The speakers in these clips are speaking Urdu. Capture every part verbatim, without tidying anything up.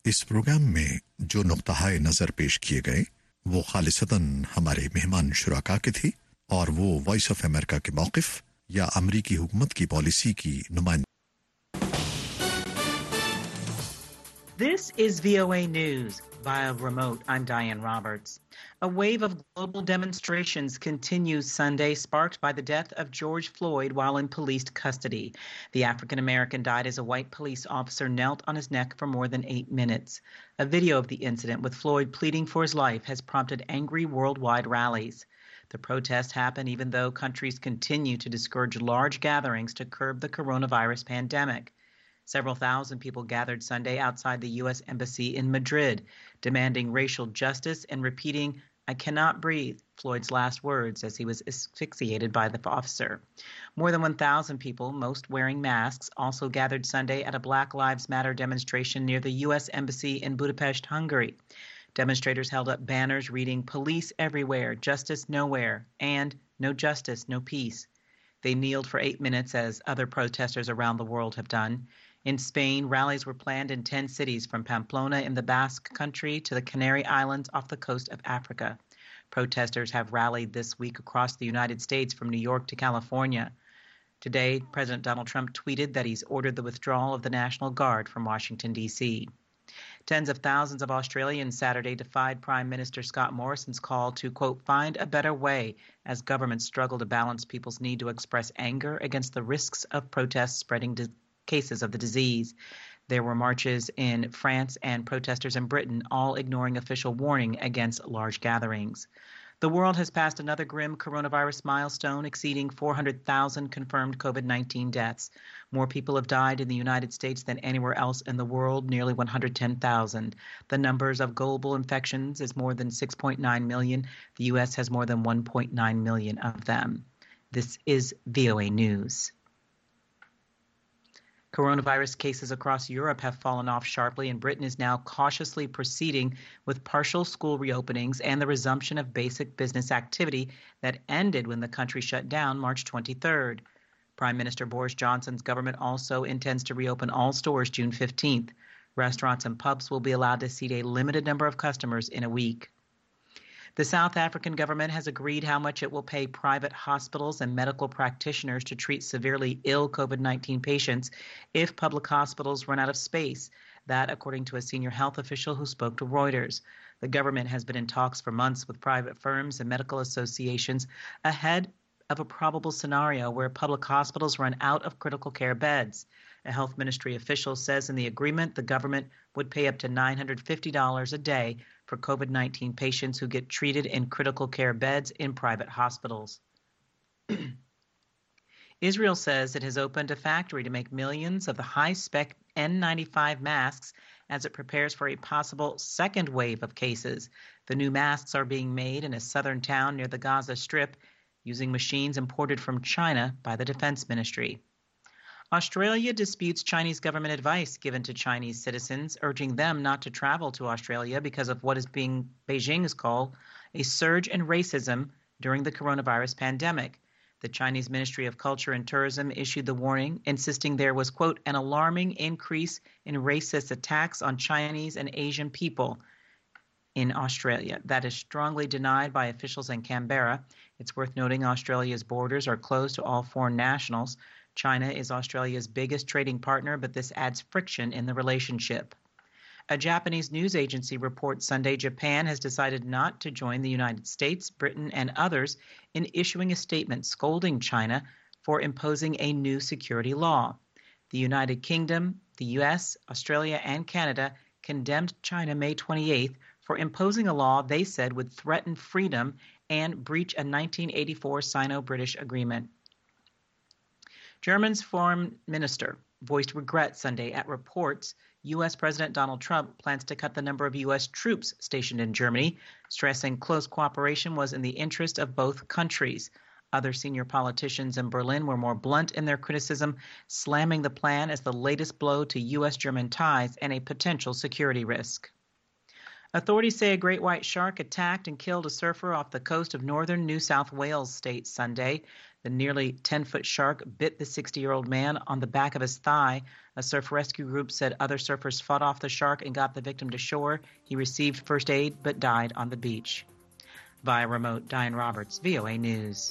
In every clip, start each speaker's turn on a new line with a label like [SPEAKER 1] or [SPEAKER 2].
[SPEAKER 1] इस प्रोग्राम में जो नुक्ता नज़र पेश किए गए वो खालिसतन हमारे मेहमान शुराका के थे और वो वॉइस ऑफ अमेरिका के मौक़िफ़ या अमरीकी हुकूमत की पॉलिसी की नुमाइंदगी।
[SPEAKER 2] This is V O A News. Via remote, I'm Diane Roberts. A wave of global demonstrations continues Sunday, sparked by the death of George Floyd while in police custody. The African-American died as a white police officer knelt on his neck for more than eight minutes. A video of the incident with Floyd pleading for his life has prompted angry worldwide rallies. The protests happen even though countries continue to discourage large gatherings to curb the coronavirus pandemic. Several thousand people gathered Sunday outside the U S Embassy in Madrid, demanding racial justice and repeating, "I cannot breathe," Floyd's last words as he was asphyxiated by the officer. More than one thousand people, most wearing masks, also gathered Sunday at a Black Lives Matter demonstration near the U S Embassy in Budapest, Hungary. Demonstrators held up banners reading, "Police everywhere, justice nowhere," and "No justice, no peace." They kneeled for eight minutes as other protesters around the world have done. In Spain, rallies were planned in ten cities from Pamplona in the Basque Country to the Canary Islands off the coast of Africa. Protesters have rallied this week across the United States from New York to California. Today, President Donald Trump tweeted that he's ordered the withdrawal of the National Guard from Washington, D C. Tens of thousands of Australians Saturday defied Prime Minister Scott Morrison's call to, quote, "find a better way," as governments struggle to balance people's need to express anger against the risks of protests spreading di- cases of the disease. There were marches in France and protesters in Britain, all ignoring official warning against large gatherings. The world has passed another grim coronavirus milestone, exceeding four hundred thousand confirmed COVID nineteen deaths. More people have died in the United States than anywhere else in the world, nearly one hundred ten thousand. The numbers of global infections is more than six point nine million. The U S has more than one point nine million of them. This is V O A News. Coronavirus cases across Europe have fallen off sharply, and Britain is now cautiously proceeding with partial school reopenings and the resumption of basic business activity that ended when the country shut down March twenty-third. Prime Minister Boris Johnson's government also intends to reopen all stores June fifteenth. Restaurants and pubs will be allowed to seat a limited number of customers in a week. The South African government has agreed how much it will pay private hospitals and medical practitioners to treat severely ill COVID nineteen patients if public hospitals run out of space. That, according to a senior health official who spoke to Reuters. The government has been in talks for months with private firms and medical associations ahead of a probable scenario where public hospitals run out of critical care beds. A health ministry official says in the agreement the government would pay up to nine hundred fifty dollars a day for COVID nineteen patients who get treated in critical care beds in private hospitals. Israel says it has opened a factory to make millions of the high-spec N ninety-five masks as it prepares for a possible second wave of cases. The new masks are being made in a southern town near the Gaza Strip using machines imported from China by the Defense Ministry. Australia disputes Chinese government advice given to Chinese citizens, urging them not to travel to Australia because of what is being Beijing's call a surge in racism during the coronavirus pandemic. The Chinese Ministry of Culture and Tourism issued the warning, insisting there was, quote, an alarming increase in racist attacks on Chinese and Asian people in Australia. That is strongly denied by officials in Canberra. It's worth noting Australia's borders are closed to all foreign nationals. China is Australia's biggest trading partner, but this adds friction in the relationship. A Japanese news agency reports Sunday Japan has decided not to join the United States, Britain, and others in issuing a statement scolding China for imposing a new security law. The United Kingdom, the U S, Australia, and Canada condemned China May twenty-eighth for imposing a law they said would threaten freedom and breach a nineteen eighty-four Sino-British agreement. Germany's foreign minister voiced regret Sunday at reports U S. President Donald Trump plans to cut the number of U S troops stationed in Germany, stressing close cooperation was in the interest of both countries. Other senior politicians in Berlin were more blunt in their criticism, slamming the plan as the latest blow to U S German ties and a potential security risk. Authorities say a great white shark attacked and killed a surfer off the coast of northern New South Wales state Sunday. The nearly ten-foot shark bit the sixty-year-old man on the back of his thigh. A surf rescue group said other surfers fought off the shark and got the victim to shore. He received first aid but died on the beach. Via remote, Diane Roberts, V O A News.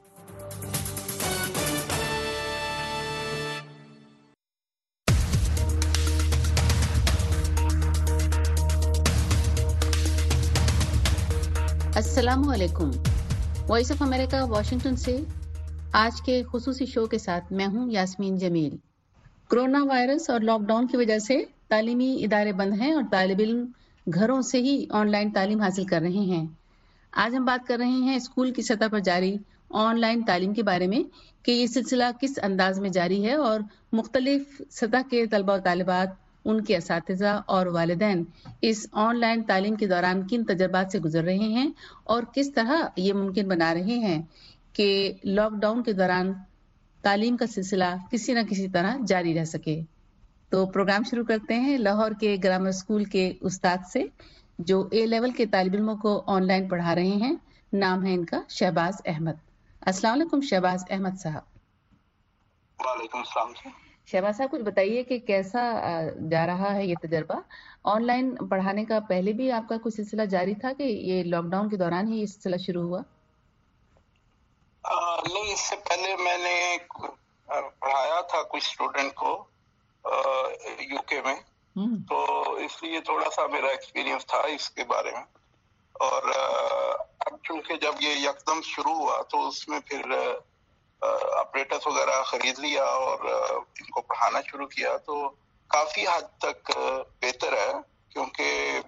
[SPEAKER 3] अस्सलामु अलैकुम। वॉइस ऑफ अमेरिका वाशिंगटन से आज के खुसूसी शो के साथ मैं हूं यास्मीन जमील। कोरोना वायरस और लॉकडाउन की वजह से तालीमी इदारे बंद हैं और तालिब इल्म घरों से ही ऑनलाइन तालीम हासिल कर रहे हैं। आज हम बात कर रहे हैं स्कूल की सतह पर जारी ऑनलाइन तालीम के बारे में कि ये सिलसिला किस अंदाज में जारी है और मुख्तलिफ सतह के तलबा और तालिबात, उनके असातिज़ा और वालिदैन इस ऑनलाइन तालीम के दौरान किन तजर्बात से गुजर रहे हैं और किस तरह ये मुमकिन बना रहे हैं कि लॉकडाउन के दौरान तालीम का सिलसिला किसी न किसी तरह जारी रह सके। तो प्रोग्राम शुरू करते हैं लाहौर के ग्रामर स्कूल के उस्ताद से जो ए लेवल के तालिब इल्मों को ऑनलाइन पढ़ा रहे हैं। नाम है इनका शहबाज अहमद। अस्सलाम वालेकुम शहबाज अहमद साहब।
[SPEAKER 4] वालेकुम सलाम।
[SPEAKER 3] शहबाज साहब, कुछ बताइए कि कैसा जा रहा है ये तजर्बा? ऑनलाइन पढ़ाने का पहले भी आपका कुछ सिलसिला जारी था कि ये लॉकडाउन के दौरान ही ये सिलसिला शुरू हुआ?
[SPEAKER 4] आ, नहीं, इससे पहले मैंने पढ़ाया था कुछ स्टूडेंट को यूके में, तो इसलिए थोड़ा सा मेरा एक्सपीरियंस था इसके बारे में। और अब चूंकि जब ये यकदम शुरू हुआ तो उसमें फिर ऑपरेटर्स वगैरह खरीद लिया और इनको पढ़ाना शुरू किया, तो काफी हद तक बेहतर है, क्योंकि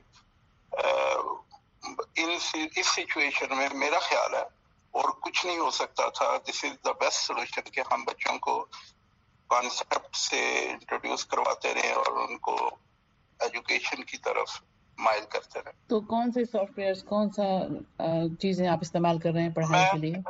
[SPEAKER 4] इन इस सिचुएशन में मेरा ख्याल है और कुछ नहीं हो सकता था। This is the best solution कि हम बच्चों को कॉन्सेप्ट से इंट्रोड्यूस करवाते रहे और उनको एजुकेशन की तरफ माइल करते रहे।
[SPEAKER 3] तो कौन से सॉफ्टवेयर्स, कौन सा चीजें आप इस्तेमाल कर रहे हैं पढ़ाने के लिए?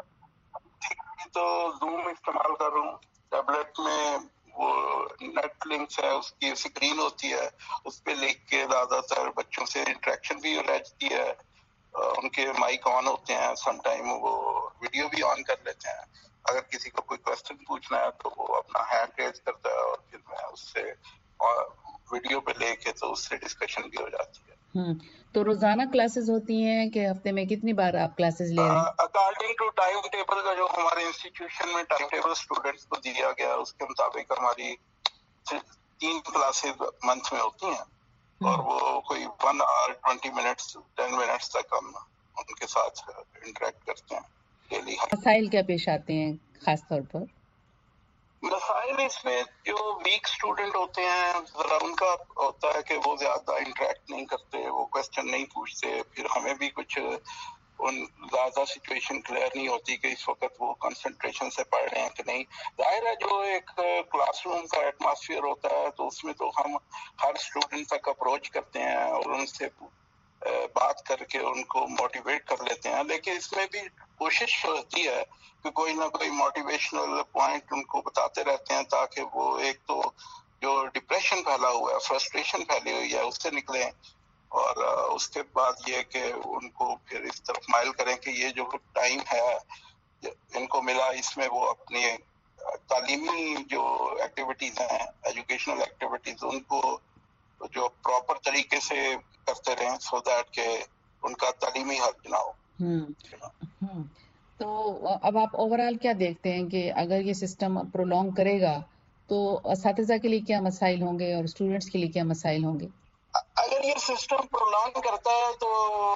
[SPEAKER 4] तो जूम इस्तेमाल कर रहा हूँ। टैबलेट में वो नेट लिंक्स है, उसकी स्क्रीन होती है, उस पे लिख के ज्यादातर बच्चों से इंटरेक्शन भी रहती है। उनके माइक ऑन होते हैं, सम टाइम वो वीडियो भी ऑन कर लेते हैं। अगर किसी को कोई क्वेश्चन पूछना है तो वो अपना हैंड रेज करता है और फिर मैं उससे वीडियो पे लेके तो उससे डिस्कशन भी हो जाती है।
[SPEAKER 3] हम्म तो रोजाना क्लासेस होती हैं कि हफ्ते में कितनी बार आप क्लासेस ले रहे हैं?
[SPEAKER 4] अकॉर्डिंग टू टाइम टेबल का जो हमारे इंस्टीट्यूशन में टाइम टेबल स्टूडेंट्स को दिया गया, उसके मुताबिक हमारी तीन क्लासेस मंथ में होती हैं और वो कोई one hour twenty minutes ten minutes तक हम उनके साथ इंटरेक्ट करते हैं डेली।
[SPEAKER 3] मसाइल क्या पेश आते हैं खास तौर पर?
[SPEAKER 4] मसाइल इसमें जो वीक स्टूडेंट होते हैं, जरा उनका होता है कि वो ज्यादा इंटरेक्ट नहीं करते, वो क्वेश्चन नहीं पूछते, फिर हमें भी कुछ उन ज्यादा सिचुएशन क्लियर नहीं होती कि इस वक्त वो कंसंट्रेशन से पढ़ रहे हैं कि नहीं। जाहिर है जो एक क्लासरूम का एटमॉस्फेयर होता है तो उसमें तो हम हर स्टूडेंट तक अप्रोच करते हैं और उनसे बात करके उनको मोटिवेट कर लेते हैं, लेकिन इसमें भी कोशिश होती है कि कोई ना कोई मोटिवेशनल पॉइंट उनको बताते रहते हैं ताकि वो एक तो जो डिप्रेशन फैला हुआ है, फ्रस्ट्रेशन फैली हुई है, उससे निकलें और उसके बाद ये कि उनको फिर इस तरफ माइल करें कि ये जो टाइम है इनको मिला, इसमें वो अपनी तालीमी जो एक्टिविटीज हैं, एजुकेशनल एक्टिविटीज, उनको जो प्रॉपर तरीके से करते रहें सो दैट के उनका तालीमी हक ना हो।
[SPEAKER 3] हम्म तो अब आप ओवरऑल क्या देखते हैं कि अगर ये सिस्टम प्रोलॉन्ग करेगा तो असातिज़ा के लिए क्या मसाइल होंगे और स्टूडेंट्स के लिए क्या मसाइल होंगे?
[SPEAKER 4] अगर ये सिस्टम प्रोलॉन्ग करता है तो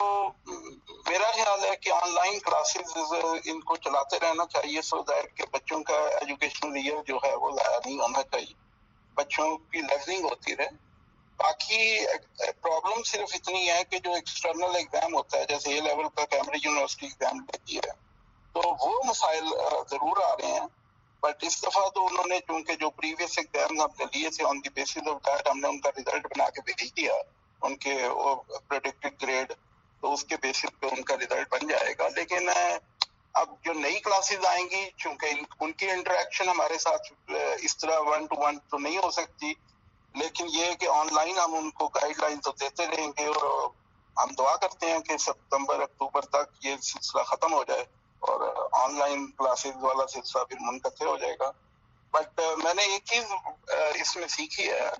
[SPEAKER 4] मेरा ख्याल है कि ऑनलाइन क्लासेस इनको चलाते रहना चाहिए सो दैट के बच्चों का एजुकेशनल ईयर जो है वो ज़ाया नहीं होना चाहिए, बच्चों की लर्निंग होती रहे। बाकी प्रॉब्लम सिर्फ इतनी है कि जो एक्सटर्नल एग्जाम होता है, जैसे ए लेवल का कैम्ब्रिज यूनिवर्सिटी एग्जाम लेती है, तो वो मसाइल जरूर आ रहे हैं। बट इस दफा तो उन्होंने चूंकि जो प्रीवियस एग्जाम हमने लिए थे on the basis of that हमने उनका रिजल्ट बना के भेज दिया, उनके वो प्रेडिक्टेड ग्रेड, तो उसके बेसिस पे उनका रिजल्ट बन जाएगा। लेकिन अब जो नई क्लासेस आएंगी, चूंकि उनकी इंटरेक्शन हमारे साथ इस तरह वन टू वन तो नहीं हो सकती, लेकिन ये कि ऑनलाइन हम उनको गाइडलाइन तो देते रहेंगे और हम दुआ करते हैं कि सितंबर अक्टूबर तक ये सिलसिला खत्म हो जाए اور آن لائن کلاسز والا سلسلہ پھر منقطع ہو جائے گا. بٹ میں نے ایک چیز اس میں سیکھی ہے,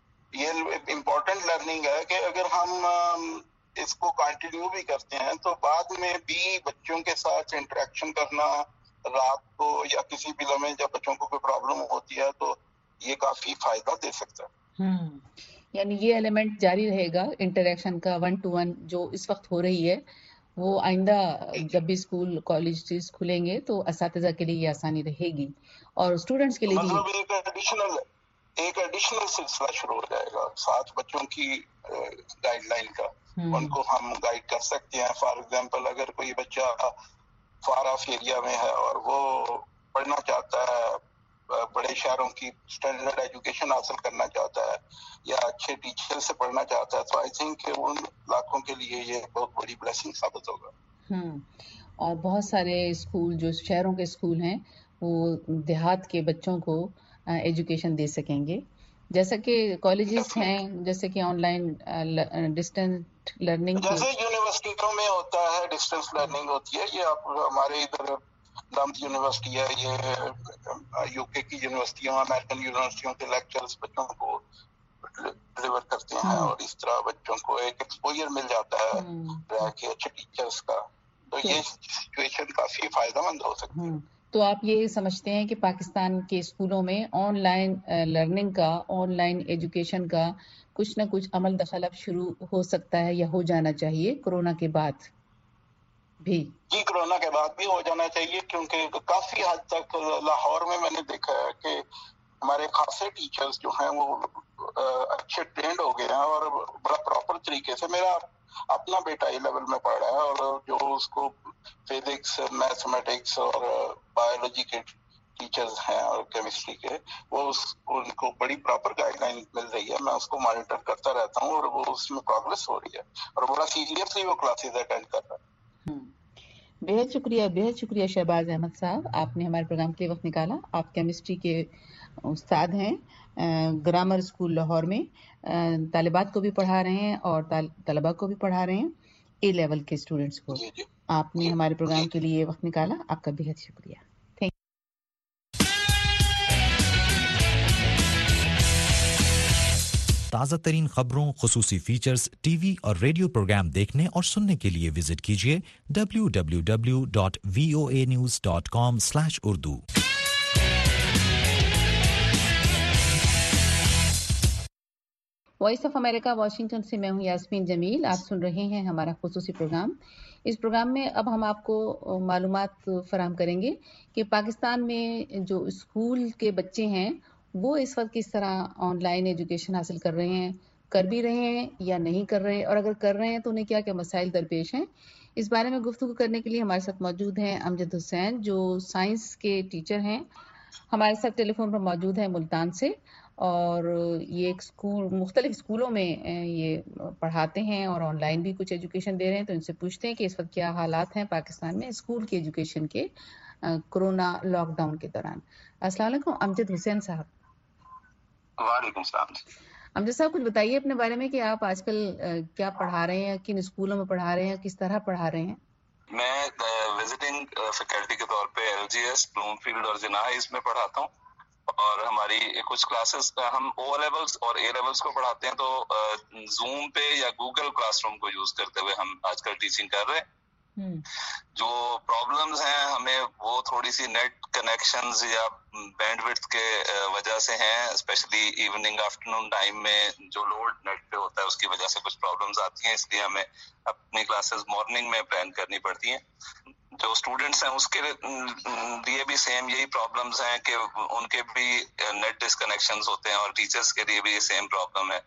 [SPEAKER 4] یہ امپورٹنٹ لرننگ ہے کہ اگر ہم اس کو کنٹینیو بھی کرتے ہیں تو بعد میں بھی بچوں کے ساتھ انٹریکشن کرنا رات کو یا کسی بھی لمحے جب بچوں کو کوئی پرابلم ہوتی ہے تو یہ کافی فائدہ دے سکتا ہے.
[SPEAKER 3] ہوں یعنی یہ ایلیمنٹ جاری رہے گا انٹریکشن کا, ون ٹو ون جو اس وقت ہو رہی ہے وہ آئندہ جب بھی اسکول کالجز کھلیں گے تو اساتذہ کے لیے یہ آسانی رہے گی اور اسٹوڈنٹس کے لیے بھی.
[SPEAKER 4] مطلب ایک ایڈیشنل ایک ایڈیشنل سلسلہ شروع ہو جائے گا ساتھ بچوں کی گائیڈ لائن کا, ان کو ہم گائیڈ کر سکتے ہیں. فار ایگزامپل اگر کوئی بچہ فار آف ایریا میں ہے اور وہ پڑھنا چاہتا ہے, بڑے شہروں کی اسٹینڈرڈ ایجوکیشن حاصل کرنا چاہتا ہے یا اچھے ٹیچر سے پڑھنا چاہتا ہے, تو آئی تھنک کہ ان لاکھوں کے لیے یہ بہت بڑی بلیسنگ ثابت ہوگا.
[SPEAKER 3] ہوں اور بہت سارے اسکول جو شہروں کے اسکول ہیں وہ دیہات کے بچوں کو ایجوکیشن دے سکیں گے, جیسا کہ کالجز ہیں, جیسے کہ آن لائن ڈسٹینٹ لرننگ
[SPEAKER 4] جیسے یونیورسٹیوں میں ہوتا ہے ڈسٹینس لرننگ ہوتی ہے. یہ آپ ہمارے ادھر دمت یونیورسٹی ہے, یہ یو کے کی یونیورسٹیوں امریکن یونیورسٹیوں کے لیکچرز بچوں کو ڈلیور کرتے ہیں اور اس طرح بچوں کو ایک ایکسپوجر مل جاتا ہے رہ کے اچھے ٹیچرز کا. تو یہ سچویشن کافی فائدہ مند ہو سکتی ہے.
[SPEAKER 3] تو آپ یہ سمجھتے ہیں کہ پاکستان کے اسکولوں میں آن لائن لرننگ کا, آن لائن ایجوکیشن کا کچھ نہ کچھ عمل دخل اب شروع ہو سکتا ہے یا ہو جانا چاہیے کرونا کے بعد بھی؟
[SPEAKER 4] جی کرونا کے بعد بھی ہو جانا چاہیے, کیونکہ کافی حد تک لاہور میں میں نے دیکھا ہے کہ ہمارے خاصے ٹیچرز جو ہیں وہ اچھے ٹرینڈ ہو گئے ہیں اور بڑا پراپر طریقے سے. میرا اپنا بیٹا ای لیول میں پڑھ رہا ہے اور جو اس کو فزکس, میتھمیٹکس اور بایولوجی کے ٹیچرز ہیں اور کیمسٹری کے, وہ اس ان کو بڑی پراپر گائیڈ لائن مل رہی ہے. میں اس کو مانیٹر کرتا رہتا ہوں اور وہ اس میں پروگرس ہو رہی ہے اور بڑا سیریسلی وہ کلاسز اٹینڈ کر رہا ہے.
[SPEAKER 3] بہت شکریہ بہت شکریہ شہباز احمد صاحب, آپ نے ہمارے پروگرام کے لیے وقت نکالا. آپ کیمسٹری کے استاد ہیں, گرامر اسکول لاہور میں طالبات کو بھی پڑھا رہے ہیں اور طلباء کو بھی پڑھا رہے ہیں, اے لیول کے اسٹوڈنٹس کو.
[SPEAKER 4] جی جی
[SPEAKER 3] آپ نے ہمارے پروگرام کے لیے وقت نکالا, آپ کا بہت شکریہ.
[SPEAKER 5] تازہ ترین خبروں, خصوصی فیچرز, ٹی وی اور ریڈیو پروگرام دیکھنے اور سننے کے لیے وزٹ کیجیے W W W dot V O A news dot com slash Urdu.
[SPEAKER 3] Voice of America Washington سے میں ہوں یاسمین جمیل. آپ سن رہے ہیں ہمارا خصوصی پروگرام. اس پروگرام میں اب ہم آپ کو معلومات فراہم کریں گے کہ پاکستان میں جو اسکول کے بچے ہیں وہ اس وقت کس طرح آن لائن ایجوکیشن حاصل کر رہے ہیں, کر بھی رہے ہیں یا نہیں کر رہے ہیں, اور اگر کر رہے ہیں تو انہیں کیا کیا مسائل درپیش ہیں. اس بارے میں گفتگو کرنے کے لیے ہمارے ساتھ موجود ہیں امجد حسین جو سائنس کے ٹیچر ہیں. ہمارے ساتھ ٹیلی فون پر موجود ہیں ملتان سے, اور یہ ایک اسکول مختلف اسکولوں میں یہ پڑھاتے ہیں اور آن لائن بھی کچھ ایجوکیشن دے رہے ہیں. تو ان سے پوچھتے ہیں کہ اس وقت کیا حالات ہیں پاکستان میں اسکول کی ایجوکیشن کے کورونا لاک ڈاؤن کے دوران. السلام علیکم امجد حسین صاحب.
[SPEAKER 4] وعلیکم السلام.
[SPEAKER 3] امجد صاحب کچھ بتائیے اپنے بارے میں کہ آپ آج کل کیا پڑھا رہے ہیں, کن اسکولوں میں پڑھا رہے ہیں, کس طرح پڑھا رہے ہیں؟
[SPEAKER 6] میں وزٹنگ فیکلٹی کے طور پہ L G S, Bloomfield اور جناح میں پڑھاتا ہوں, اور ہماری کچھ کلاسز ہم او لیولز اور اے لیولز کو پڑھاتے ہیں. تو زوم پہ یا گوگل کلاس روم کو یوز کرتے ہوئے ہم آج کل ٹیچنگ کر رہے ہیں. جو پرابلمز ہیں ہمیں وہ تھوڑی سی نیٹ کنیکشنز یا بینڈ وڈتھ کے وجہ سے ہیں, اسپیشلی ایوننگ آفٹرنون ٹائم میں جو لوڈ نیٹ پہ ہوتا ہے اس کی وجہ سے کچھ پرابلمز آتی ہیں, اس لیے ہمیں اپنی کلاسز مارننگ میں پلان کرنی پڑتی ہیں. جو اسٹوڈنٹس ہیں اس کے لیے بھی سیم یہی پرابلمز ہیں کہ ان کے بھی نیٹ ڈسکنیکشنز ہوتے ہیں, اور ٹیچرز کے لیے بھی یہ سیم پرابلم ہے.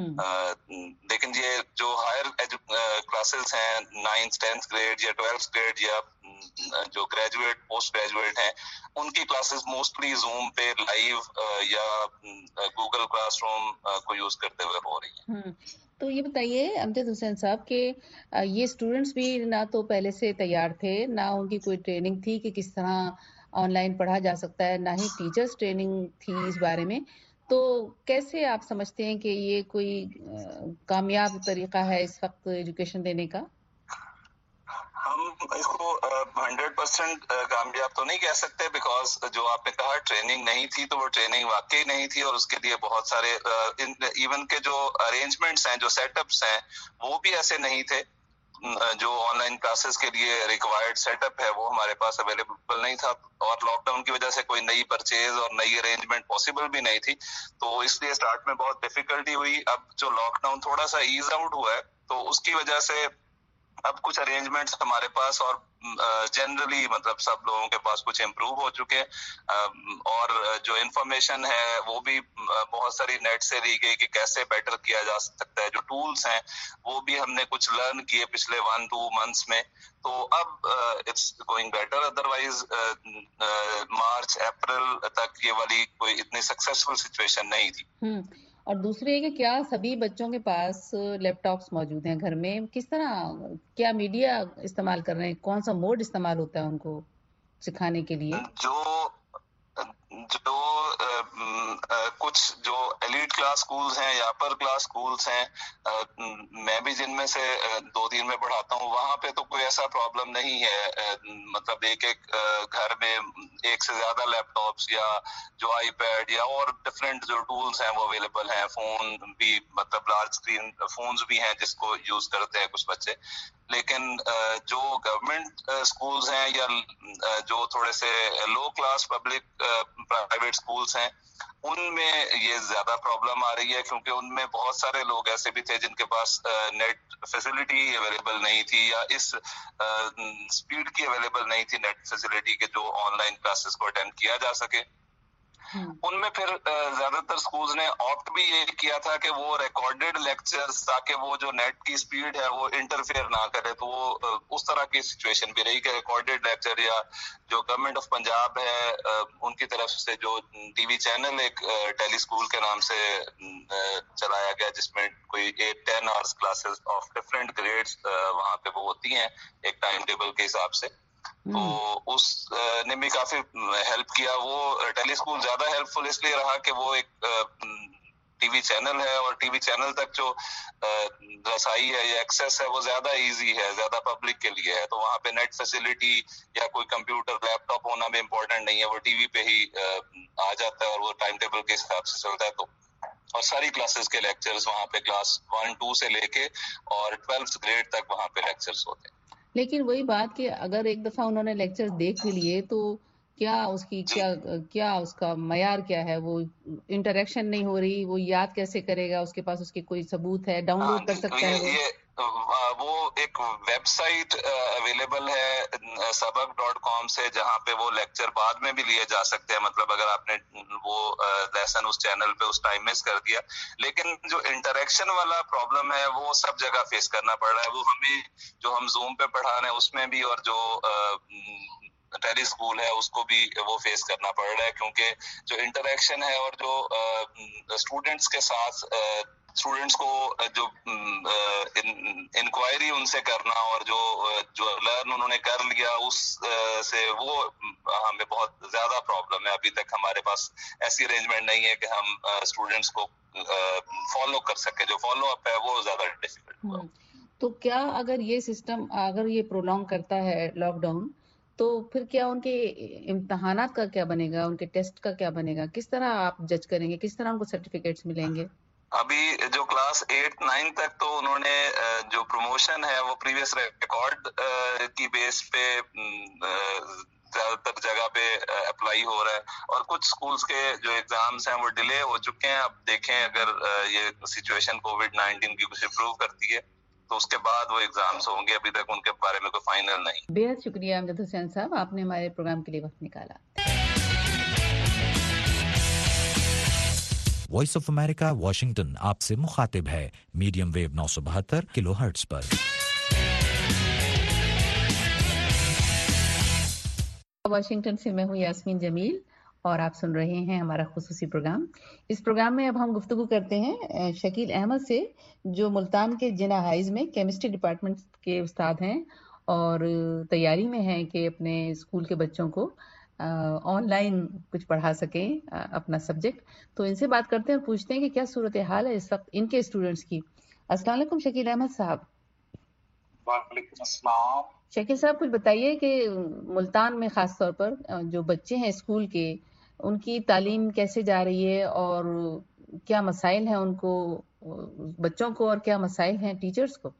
[SPEAKER 6] لیکن یہ جو ہائر کلاسز ہیں نائنتھ ٹینتھ گریڈ یا ٹویلتھ گریڈ یا جو گریجویٹ پوسٹ گریجویٹ ہیں, ان کی کلاسز موسٹلی زوم پہ لائیو یا گوگل کلاس روم کو یوز کرتے ہوئے ہو رہی ہیں.
[SPEAKER 3] تو یہ بتائیے امجد حسین صاحب کہ یہ اسٹوڈنٹس بھی نہ تو پہلے سے تیار تھے, نہ ان کی کوئی ٹریننگ تھی کہ کس طرح آن لائن پڑھا جا سکتا ہے, نہ ہی ٹیچرز ٹریننگ تھی اس بارے میں. تو کیسے آپ سمجھتے ہیں کہ یہ کوئی کامیاب طریقہ ہے اس وقت ایجوکیشن دینے کا؟
[SPEAKER 6] ہم اس کو ہنڈریڈ پرسینٹ کامیاب تو نہیں کہہ سکتے، بیکاز جو آپ نے کہا ٹریننگ نہیں تھی، تو وہ ٹریننگ واقعی نہیں تھی، اور اس کے لیے بہت سارے ایون کے جو ارینجمنٹس ہیں، جو سیٹ اپس ہیں، وہ بھی ایسے نہیں تھے. جو آن لائن کلاسز کے لیے ریکوائرڈ سیٹ اپ ہے وہ ہمارے پاس اویلیبل نہیں تھا، اور لاک ڈاؤن کی وجہ سے کوئی نئی پرچیز اور نئی ارینجمنٹ پاسبل بھی نہیں تھی، تو اس لیے اسٹارٹ میں بہت ڈیفیکلٹی ہوئی. اب جو لاک ڈاؤن تھوڑا سا ایز آؤٹ ہوا ہے، تو اس کی وجہ سے اب کچھ ارینجمنٹس ہمارے پاس اور جنرلی مطلب سب لوگوں کے پاس کچھ امپروو ہو چکے ہیں، اور جو انفارمیشن ہے وہ بھی بہت ساری نیٹ سے لی گئی کہ کیسے بیٹر کیا جا سکتا ہے. جو ٹولس ہیں وہ بھی ہم نے کچھ لرن کیے پچھلے ون ٹو منتھس میں، تو اب it's going better. Otherwise March April تک یہ والی کوئی اتنی سکسیسفل سچویشن نہیں تھی.
[SPEAKER 3] اور دوسرے کہ کیا سبھی بچوں کے پاس لیپ ٹاپس موجود ہیں گھر میں؟ کس طرح کیا میڈیا استعمال کر رہے ہیں؟ کون سا موڈ استعمال ہوتا ہے ان کو سکھانے کے لیے؟
[SPEAKER 6] جو جو کچھ جو ایلیٹ کلاس سکولز ہیں یا اپر کلاس سکولز ہیں، میں بھی جن میں سے دو تین میں پڑھاتا ہوں، وہاں پہ تو کوئی ایسا پرابلم نہیں ہے. مطلب ایک ایک گھر میں ایک سے زیادہ لیپ ٹاپس یا جو آئی پیڈ یا اور ڈفرینٹ جو ٹولس ہیں وہ اویلیبل ہیں. فون بھی مطلب لارج اسکرین فونز بھی ہیں جس کو یوز کرتے ہیں کچھ بچے. لیکن جو گورنمنٹ اسکولز ہیں یا جو تھوڑے سے low class public private schools ہیں، ان میں یہ زیادہ پرابلم آ رہی ہے، کیونکہ ان میں بہت سارے لوگ ایسے بھی تھے جن کے پاس نیٹ فیسلٹی اویلیبل نہیں تھی، یا اس اسپیڈ کی اویلیبل نہیں تھی نیٹ فیسلٹی کے جو آن لائن کلاسز کو اٹینڈ کیا جا سکے. ان میں پھر زیادہ تر سکولز نے آپٹ بھی یہ کیا تھا کہ وہ ریکارڈیڈ لیکچرز، تاکہ وہ جو نیٹ کی سپیڈ ہے وہ انٹرفیئر نہ کرے. تو وہ اس طرح کی سچویشن بھی رہی کہ ریکارڈیڈ لیکچر، یا جو گورنمنٹ آف پنجاب ہے ان کی طرف سے جو ٹی وی چینل ایک ٹیلی اسکول کے نام سے چلایا گیا، جس میں کوئی eight ten hours classes of different grades وہاں پہ وہ ہوتی ہیں ایک ٹائم ٹیبل کے حساب سے، تو اس نے بھی کافی ہیلپ کیا. وہ ٹیلی اسکول زیادہ ہیلپ فل اس لیے رہا کہ وہ ایک ٹی وی چینل ہے، اور ٹی وی چینل تک جو رسائی ہے یا ایکسیس ہے وہ زیادہ ایزی ہے، زیادہ پبلک کے لیے ہے. تو وہاں پہ نیٹ فیسلٹی یا کوئی کمپیوٹر لیپ ٹاپ ہونا بھی امپورٹنٹ نہیں ہے، وہ ٹی وی پہ ہی آ جاتا ہے اور وہ ٹائم ٹیبل کے حساب سے چلتا ہے. تو اور ساری کلاسز کے لیکچرز وہاں پہ کلاس ون ٹو سے لے کے اور ٹویلتھ گریڈ تک وہاں پہ لیکچرز ہوتے ہیں.
[SPEAKER 3] لیکن وہی بات کہ اگر ایک دفعہ انہوں نے لیکچر دیکھ بھی لیے تو کیا اس کی کیا کیا اس کا معیار کیا ہے؟ وہ انٹریکشن نہیں ہو رہی، وہ یاد کیسے کرے گا؟ اس کے پاس اس کی کوئی ثبوت ہے؟ ڈاؤن لوڈ کر سکتا ہے وہ
[SPEAKER 6] وہ ایک ویب سائٹ اویلیبل ہے سبق ڈاٹ کام سے، جہاں پہ وہ لیکچر بعد میں بھی لیے جا سکتے ہیں. مطلب اگر آپ نے وہ لیسن اس چینل پہ اس ٹائم مس کر دیا. لیکن جو انٹریکشن والا پرابلم ہے وہ سب جگہ فیس کرنا پڑ رہا ہے. وہ ہمیں جو ہم زوم پہ پڑھا رہے ہیں اس میں بھی، اور جو ٹیلی اسکول ہے اس کو بھی وہ فیس کرنا پڑ رہا ہے، کیونکہ جو انٹریکشن ہے اور جو اسٹوڈینٹس کے ساتھ اسٹوڈینٹس کو جو انکوائری ان سے کرنا اور جو جو لرن انہوں نے کر لیا اس سے، وہ ہمیں بہت زیادہ پرابلم ہے. ابھی تک ہمارے پاس ایسی ارینجمنٹ نہیں ہے کہ ہم اسٹوڈینٹس کو فالو کر سکے. جو فالو اپ ہے وہ زیادہ ڈیفیکلٹ ہوا.
[SPEAKER 3] تو کیا اگر یہ سسٹم اگر یہ پرولونگ کرتا ہے لاک ڈاؤن، تو پھر کیا ان کے امتحانات کا کیا بنے گا؟ ان کے ٹیسٹ کا کیا بنے گا؟ کس طرح آپ جج کریں گے؟ کس طرح ان کو سرٹیفکیٹس ملیں گے؟
[SPEAKER 6] ابھی جو کلاس ایٹ نائن تک تو انہوں نے جو پروموشن ہے وہ پریویس ریکارڈ کی بیس پہ زیادہ تر جگہ پہ اپلائی ہو رہا ہے، اور کچھ سکولز کے جو ایگزامز ہیں وہ ڈیلے ہو چکے ہیں. اب دیکھیں اگر یہ سچویشن کووڈ نائنٹین کی کچھ امپروو کرتی ہے تو اس کے بعد وہ ایگزامز ہوں گے. ابھی تک ان کے بارے میں کوئی فائنل نہیں.
[SPEAKER 3] بے حد شکریہ امجد حسین صاحب، آپ نے ہمارے پروگرام کے لیے وقت نکالا.
[SPEAKER 5] وائس آف امریکہ واشنگٹن آپ سے مخاطب ہے میڈیم ویو نو سو بہتر کلو ہرٹز پر.
[SPEAKER 3] واشنگٹن سے میں ہوں یاسمین جمیل، اور آپ سن رہے ہیں ہمارا خصوصی پروگرام. اس پروگرام میں اب ہم گفتگو کرتے ہیں شکیل احمد سے، جو ملتان کے جنا ہائیز میں کیمسٹری ڈپارٹمنٹ کے استاد ہیں اور تیاری میں ہیں کہ اپنے اسکول کے بچوں کو آن لائن کچھ پڑھا سکیں اپنا سبجیکٹ. تو ان سے بات کرتے ہیں اور پوچھتے ہیں کہ کیا صورتحال ہے اس وقت ان کے اسٹوڈنٹس کی. السلام علیکم شکیل احمد صاحب.
[SPEAKER 7] وعلیکم السلام.
[SPEAKER 3] شکیل صاحب کچھ بتائیے کہ ملتان میں خاص طور پر جو بچے ہیں اسکول کے ان کی تعلیم کیسے جا رہی ہے اور کیا مسائل ہیں ان کو بچوں کو اور کیا مسائل ہیں ٹیچرز کو؟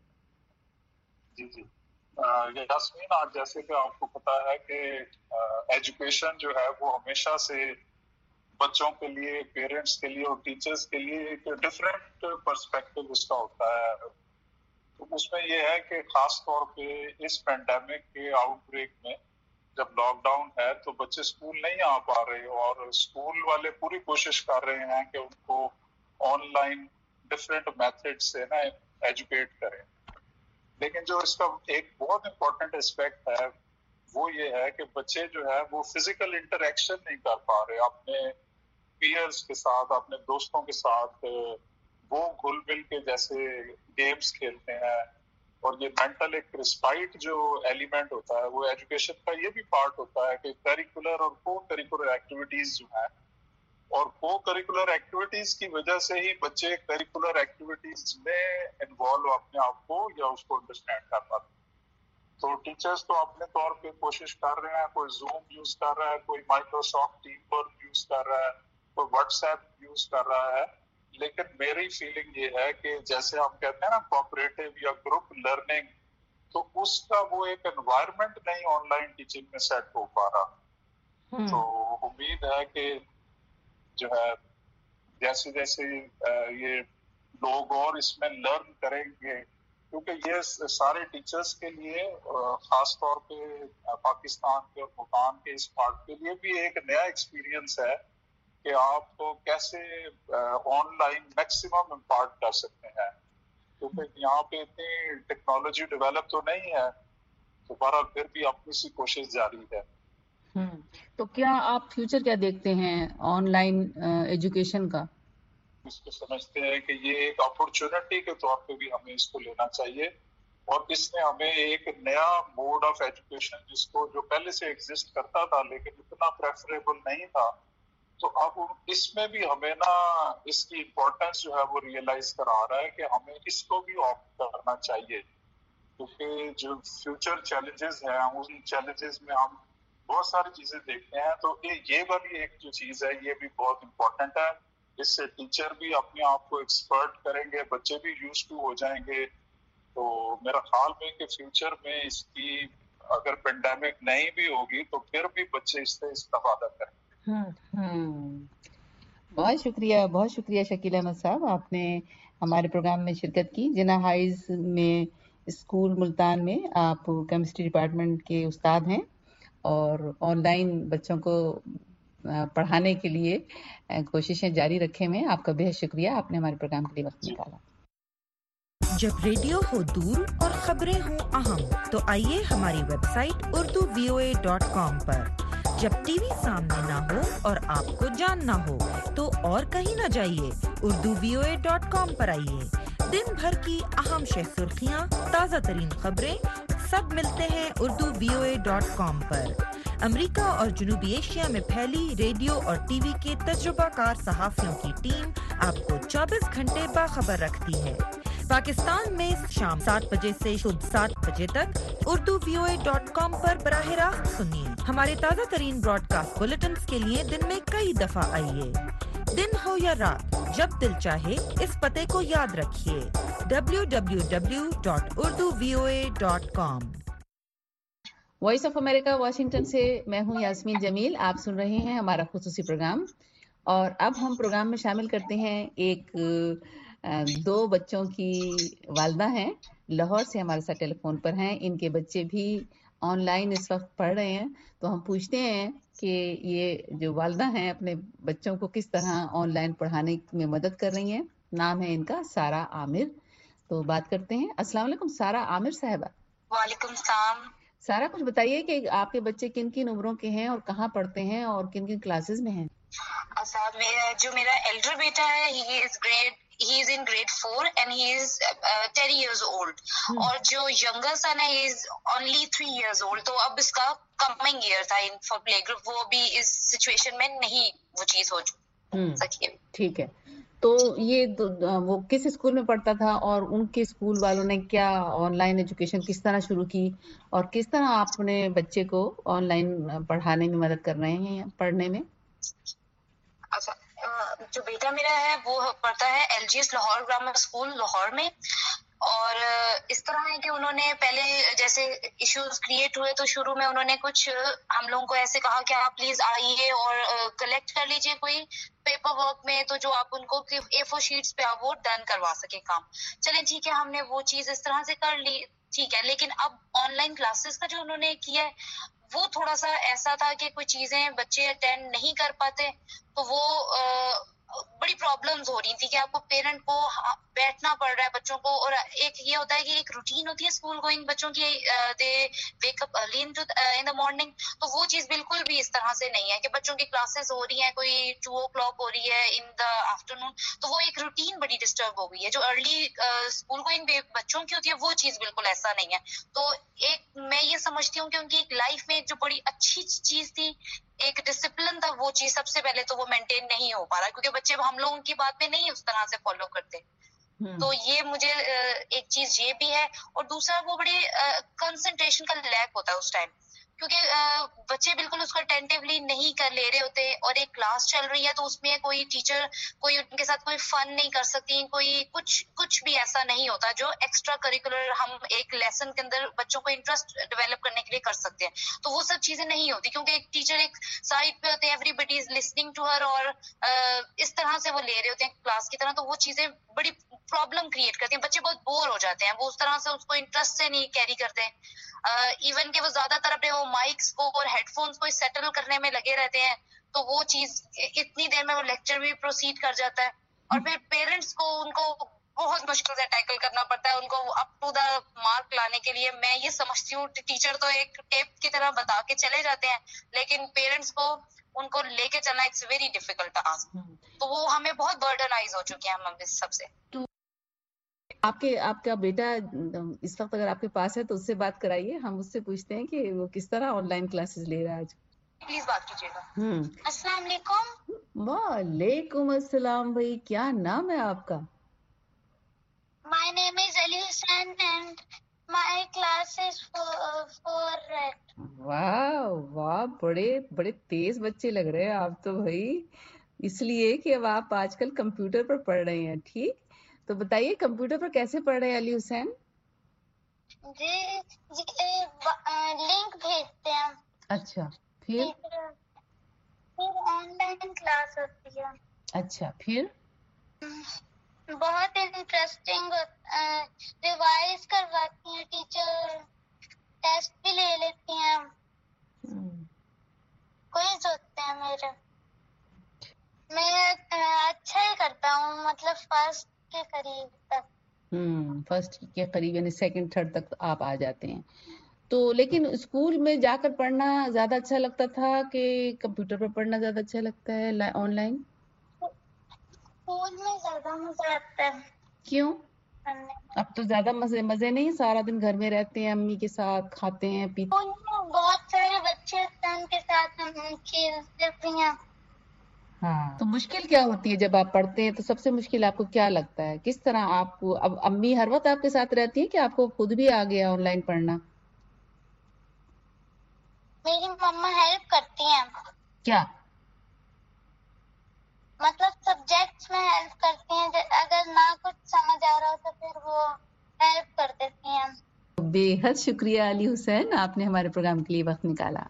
[SPEAKER 7] جی جی یاسمین، آج جیسے کہ آپ کو پتا ہے کہ ایجوکیشن جو ہے وہ ہمیشہ سے بچوں کے لیے، پیرنٹس کے لیے اور ٹیچرز کے لیے ایک ڈفرینٹ پرسپیکٹو اس کا ہوتا ہے. تو اس میں یہ ہے کہ خاص طور پہ اس پینڈیمک کے آؤٹ بریک میں جب لاک ڈاؤن ہے تو بچے اسکول نہیں آ پا رہے اور اسکول والے پوری کوشش کر رہے ہیں کہ ان کو آن لائن ڈفرینٹ میتھڈ سے نا ایجوکیٹ کریں. لیکن جو اس کا ایک بہت امپورٹنٹ اسپیکٹ ہے وہ یہ ہے کہ بچے جو ہے وہ فزیکل انٹریکشن نہیں کر پا رہے اپنے پیئرز کے ساتھ، اپنے دوستوں کے ساتھ وہ گھل مل کے جیسے گیمز کھیلتے ہیں. اور یہ مینٹل ایک رسپائٹ جو ایلیمنٹ ہوتا ہے وہ ایجوکیشن کا یہ بھی پارٹ ہوتا ہے کہ کریکولر اور کو کریکولر ایکٹیویٹیز جو ہیں، اور کو کریکولر ایکٹیویٹیز کی وجہ سے ہی بچے کریکولر ایکٹیویٹیز میں انوالو اپنے آپ کو یا اس کو انڈرسٹینڈ کر پاتے ہیں. تو ٹیچرز تو اپنے طور پہ کوشش کر رہے ہیں، کوئی زوم یوز کر رہا ہے، کوئی مائکروسافٹ ٹیم ورک یوز کر رہا ہے، کوئی واٹس ایپ یوز کر رہا ہے. لیکن میری فیلنگ یہ ہے کہ جیسے ہم کہتے ہیں نا کوآپریٹو یا گروپ لرننگ، تو اس کا وہ ایک انوائرمنٹ نہیں آن لائن ٹیچنگ میں سیٹ ہو پا رہا. تو امید ہے کہ جو ہے جیسے جیسے یہ لوگ اور اس میں لرن کریں گے، کیونکہ یہ سارے ٹیچرز کے لیے خاص طور پہ پاکستان کے اور بھوٹان کے اس پارٹ کے لیے بھی ایک نیا ایکسپیرینس ہے کہ آپ کو کیسے آن لائن میکسیمم امپارٹ کر سکتے ہیں. کیونکہ یہاں پہ اتنی ٹیکنالوجی ڈیولپ تو نہیں ہے، تو بہرحال پھر بھی اپنی سی کوشش جاری ہے.
[SPEAKER 3] تو کیا آپ فیوچر کیا دیکھتے ہیں آن لائن ایجوکیشن کا؟
[SPEAKER 7] اس کو سمجھتے ہیں کہ یہ ایک اپرچونٹی کے طور پہ بھی ہمیں اس کو لینا چاہیے، اور اس نے ہمیں ایک نیا موڈ آف ایجوکیشن جس کو جو پہلے سے ایگزسٹ کرتا تھا لیکن اتنا پریفریبل نہیں تھا، تو اب اس میں بھی ہمیں نا اس کی امپورٹنس جو ہے وہ ریئلائز کرا رہا ہے کہ ہمیں اس کو بھی آپٹ کرنا چاہیے. کیونکہ جو فیوچر چیلنجز ہیں ان چیلنجز میں ہم بہت ساری چیزیں دیکھتے ہیں، تو یہ والی ایک جو چیز ہے یہ بھی بہت امپورٹنٹ ہے. اس سے ٹیچر بھی اپنے آپ کو ایکسپرٹ کریں گے، بچے بھی یوز ٹو ہو جائیں گے. تو میرا خیال میں کہ فیوچر میں اس کی اگر پینڈیمک نہیں بھی ہوگی تو پھر بھی بچے اس سے استفادہ کریں گے.
[SPEAKER 3] بہت شکریہ بہت شکریہ شکیل احمد صاحب، آپ نے ہمارے پروگرام میں شرکت کی. جنا ہائیز میں اسکول ملتان میں آپ کیمسٹری ڈپارٹمنٹ کے استاد ہیں اور آن لائن بچوں کو پڑھانے کے لیے کوششیں جاری رکھے ہوئے. آپ کا بہت شکریہ، آپ نے ہمارے پروگرام کے لیے وقت نکالا.
[SPEAKER 8] جب ریڈیو ہو دور اور خبریں ہوں اہم تو آئیے ہماری website Urdu V O A dot com پر. جب ٹی وی سامنے نہ ہو اور آپ کو جاننا ہو تو اور کہیں نہ جائیے، Urdu V O A dot com پر آئیے. دن بھر کی اہم شہ سرخیاں، تازہ ترین خبریں سب ملتے ہیں Urdu V O A dot com پر. امریکہ اور جنوبی ایشیا میں پھیلی ریڈیو اور ٹی وی کے تجربہ کار صحافیوں کی ٹیم آپ کو چوبیس گھنٹے باخبر رکھتی ہے. پاکستان میں شام سات بجے سے صبح سات بجے تک Urdu V O A dot com پر براہ راست سنیے. ہمارے تازہ ترین براڈ کاسٹ بلیٹنز کے لیے دن میں کئی دفعہ آئیے. دن ہو یا رات، جب دل چاہے اس پتے کو یاد رکھیے، W W W dot Urdu V O A dot com.
[SPEAKER 3] Voice of America Washington سے میں ہوں یاسمین جمیل. آپ سن رہے ہیں ہمارا خصوصی پروگرام، اور اب ہم پروگرام میں شامل کرتے ہیں ایک دو بچوں کی والدہ ہیں، لاہور سے ہمارے ساتھ ٹیلی فون پر ہیں. ان کے بچے بھی آن لائن اس وقت پڑھ رہے ہیں، تو ہم پوچھتے ہیں کہ یہ جو والدہ ہیں اپنے بچوں کو کس طرح آن لائن پڑھانے میں مدد کر رہی ہیں. نام ہے ان کا سارہ عامر. تو بات کرتے ہیں. السلام علیکم سارہ عامر صاحبہ.
[SPEAKER 9] وعلیکم السلام.
[SPEAKER 3] سارہ کچھ بتائیے کہ آپ کے بچے کن کن عمروں کے ہیں اور کہاں پڑھتے ہیں اور کن کن کلاسز میں ہیں؟
[SPEAKER 9] صاحب میرا جو میرا ایلڈر بیٹا ہے he is grade he is in grade four and he is uh, ten years old. اور جو younger son ہے he is only three years old. تو اب اس کا coming year تھا for play group، وہ بھی اس situation میں نہیں وہ چیز ہو سکی.
[SPEAKER 3] ٹھیک ہے. تو یہ وہ کس اسکول میں پڑھتا تھا اور ان کے اسکول والوں نے کیا آن لائن ایجوکیشن کس طرح شروع کی اور کس طرح آپ اپنے بچے کو آن لائن پڑھانے میں مدد کر رہے ہیں پڑھنے میں؟
[SPEAKER 9] اچھا، جو بیٹا میرا ہے وہ پڑھتا ہے L G S Lahore grammar school Lahore میں، اور اس طرح ہے کہ انہوں نے پہلے جیسے ایشوز کریٹ ہوئے تو شروع میں انہوں نے کچھ ہم لوگوں کو ایسے کہا کہ آپ پلیز آئیے اور کلیکٹ کر لیجیے کوئی پیپر ورک میں، تو جو آپ ان کو اے فور شیٹس پہ آپ وہ ڈن کروا سکے کام. چلیں ٹھیک ہے، ہم نے وہ چیز اس طرح سے کر لی، ٹھیک ہے. لیکن اب آن لائن کلاسز کا جو انہوں نے کیا ہے وہ تھوڑا سا ایسا تھا کہ کوئی چیزیں بچے اٹینڈ نہیں کر پاتے، تو وہ بڑی پرابلمز ہو رہی تھی کہ آپ کو پیرنٹ کو بیٹھنا پڑ رہا ہے بچوں کو. اور ایک یہ ہوتا ہے کہ ایک روٹین ہوتی ہے اسکول گوئنگ بچوں کی، they wake up early in the morning, تو وہ چیز بالکل بھی اس طرح سے نہیں ہے کہ بچوں کی کلاسز ہو رہی ہیں کوئی ٹو او کلاک ہو رہی ہے ان دا آفٹر نون، تو وہ ایک روٹین بڑی ڈسٹرب ہو گئی ہے. جو ارلی اسکول گوئنگ بچوں کی ہوتی ہے وہ چیز بالکل ایسا نہیں ہے. تو ایک میں یہ سمجھتی ہوں کہ ان کی ایک لائف میں جو بڑی اچھی چیز تھی، ایک ڈسپلن تھا، وہ چیز سب سے پہلے تو وہ مینٹین نہیں ہو پا رہا کیونکہ بچے ہم لوگوں کی بات میں نہیں اس طرح سے فالو کرتے. تو یہ مجھے ایک چیز یہ بھی ہے. اور دوسرا وہ بڑے کنسنٹریشن کا لیک ہوتا ہے اس ٹائم، کیونکہ بچے بالکل اس کو اٹینٹیولی نہیں کر لے رہے ہوتے، اور ایک کلاس چل رہی ہے تو اس میں کوئی ٹیچر کوئی ان کے ساتھ کوئی فن نہیں کر سکتی، کوئی کچھ کچھ بھی ایسا نہیں ہوتا جو ایکسٹرا کریکولر ہم ایک لیسن کے اندر بچوں کو انٹرسٹ ڈیولپ کرنے کے لیے کر سکتے ہیں. تو وہ سب چیزیں نہیں ہوتی کیونکہ ایک ٹیچر ایک سائڈ پہ ہوتے ہیں، everybody is listening to her, اور اس طرح سے وہ لے رہے ہوتے ہیں کلاس کی طرح. تو وہ چیزیں بڑی پرابلم کریٹ کرتی ہیں، بچے بہت بور ہو جاتے ہیں، وہ اس طرح سے اس کو انٹرسٹ سے نہیں کیری کرتے. ایون کہ وہ زیادہ تر اپنے وہ مائکس کو اور ہیڈ فونس کو سیٹل کرنے میں لگے رہتے ہیں، تو وہ چیز اتنی دیر میں وہ لیکچر بھی پروسیڈ کر جاتا ہے. اور پھر پیرنٹس کو ان کو بہت مشکل سے ٹیکل کرنا پڑتا ہے ان کو اپ ٹو دا مارک لانے کے لیے. میں یہ سمجھتی ہوں ٹیچر تو ایک ٹیپ کی طرح بتا کے چلے جاتے ہیں، لیکن پیرنٹس کو ان کو لے کے چلنا اٹس ویری ڈیفیکلٹ ٹاسک. تو وہ ہمیں بہت برڈنائز ہو چکی ہیں ہم اس سب سے.
[SPEAKER 3] آپ کے آپ کا بیٹا اس وقت اگر آپ کے پاس ہے تو اس سے بات کرائیے، ہم اس سے پوچھتے ہیں کہ وہ کس طرح آن لائن کلاسز لے رہا ہے آج.
[SPEAKER 9] پلیز بات کیجیے گا. السلام علیکم.
[SPEAKER 3] وعلیکم السلام. بھائی کیا نام ہے آپ کا؟
[SPEAKER 9] My name is Ali Hussain and my class is four red.
[SPEAKER 3] واہ واہ، بڑے بڑے تیز بچے لگ رہے ہیں آپ تو بھائی، اس لیے کہ اب آپ آج کل کمپیوٹر پر پڑھ رہے ہیں. ٹھیک، تو بتائیے کمپیوٹر پر کیسے پڑھ رہے ہیں علی حسین؟
[SPEAKER 9] جی لنک بھیجتے ہیں.
[SPEAKER 3] اچھا، پھر
[SPEAKER 9] پھر آن لائن کلاس ہوتی ہے.
[SPEAKER 3] اچھا، پھر
[SPEAKER 9] بہت انٹرسٹنگ ریوائز کرواتی ہیں ٹیچر، ٹیسٹ بھی لے لیتی ہیں، کوئز ہوتے ہیں میرے. میں اچھا ہی کرتا ہوں، مطلب فرسٹ کے قریب تک.
[SPEAKER 3] ہوں فرسٹ کے قریب یعنی سیکنڈ تھرڈ تک آپ آ جاتے ہیں. تو لیکن اسکول میں جا کر پڑھنا زیادہ اچھا لگتا تھا کہ کمپیوٹر پر پڑھنا زیادہ اچھا لگتا ہے آن لائن؟
[SPEAKER 9] اسکول میں زیادہ مزہ آتا ہے.
[SPEAKER 3] کیوں؟ اب تو زیادہ مزے مزے نہیں، سارا دن گھر میں رہتے ہیں، امی کے ساتھ کھاتے ہیں پیتے
[SPEAKER 9] ہیں، بہت سارے بچے ہوتے ہیں ان کے ساتھ ہم کھیلتے بھی ہیں.
[SPEAKER 3] ہاں، تو مشکل کیا ہوتی ہے جب آپ پڑھتے ہیں؟ تو سب سے مشکل آپ کو کیا لگتا ہے؟ کس طرح آپ کو اب امی ہر وقت آپ کے ساتھ رہتی ہیں کہ آپ کو خود بھی آ گیا آن لائن پڑھنا؟
[SPEAKER 9] میری مما ہیلپ کرتی ہیں.
[SPEAKER 3] کیا
[SPEAKER 9] مطلب سبجیکٹس میں ہیلپ کرتی ہیں، اگر نہ کچھ سمجھ آ رہا ہو تو پھر وہ ہیلپ کر دیتی ہیں.
[SPEAKER 3] بے حد شکریہ علی حسین، آپ نے ہمارے پروگرام کے لیے وقت نکالا.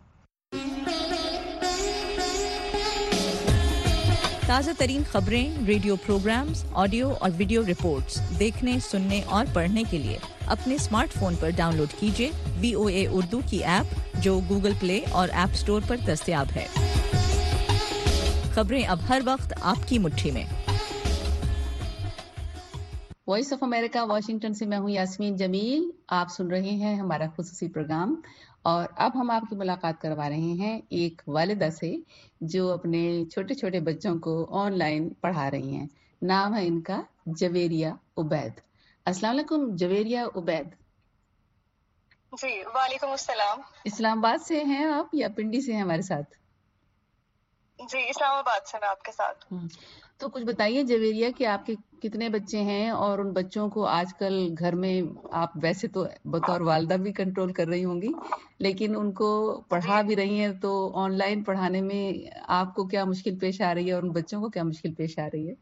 [SPEAKER 8] تازہ ترین خبریں، ریڈیو پروگرامز، آڈیو اور ویڈیو رپورٹس دیکھنے، سننے اور پڑھنے کے لیے اپنے اسمارٹ فون پر ڈاؤن لوڈ کیجیے وی او اے اردو کی ایپ جو گوگل پلے اور ایپ سٹور پر دستیاب ہے. خبریں اب ہر وقت آپ کی مٹھی میں.
[SPEAKER 3] وائس آف امریکہ واشنگٹن سے میں ہوں یاسمین جمیل. آپ سن رہے ہیں ہمارا خصوصی پروگرام، اور اب ہم آپ کی ملاقات کروا رہے ہیں ایک والدہ سے جو اپنے چھوٹے چھوٹے بچوں کو آن لائن پڑھا رہی ہیں. نام ہے ان کا جویریہ عبید. السلام علیکم جویریہ عبید.
[SPEAKER 10] جی وعلیکم السلام.
[SPEAKER 3] اسلام آباد سے ہیں آپ یا پنڈی سے ہیں ہمارے ساتھ؟
[SPEAKER 10] جی اسلام آباد سے میں آپ کے ساتھ.
[SPEAKER 3] تو کچھ بتائیے جویریہ کہ آپ کے کتنے بچے ہیں اور ان بچوں کو آج کل گھر میں آپ ویسے تو بطور والدہ بھی کنٹرول کر رہی ہوں گی لیکن ان کو پڑھا بھی رہی ہیں تو آن لائن پڑھانے میں آپ کو کیا مشکل پیش آ رہی ہے اور ان بچوں کو کیا مشکل پیش آ رہی ہے؟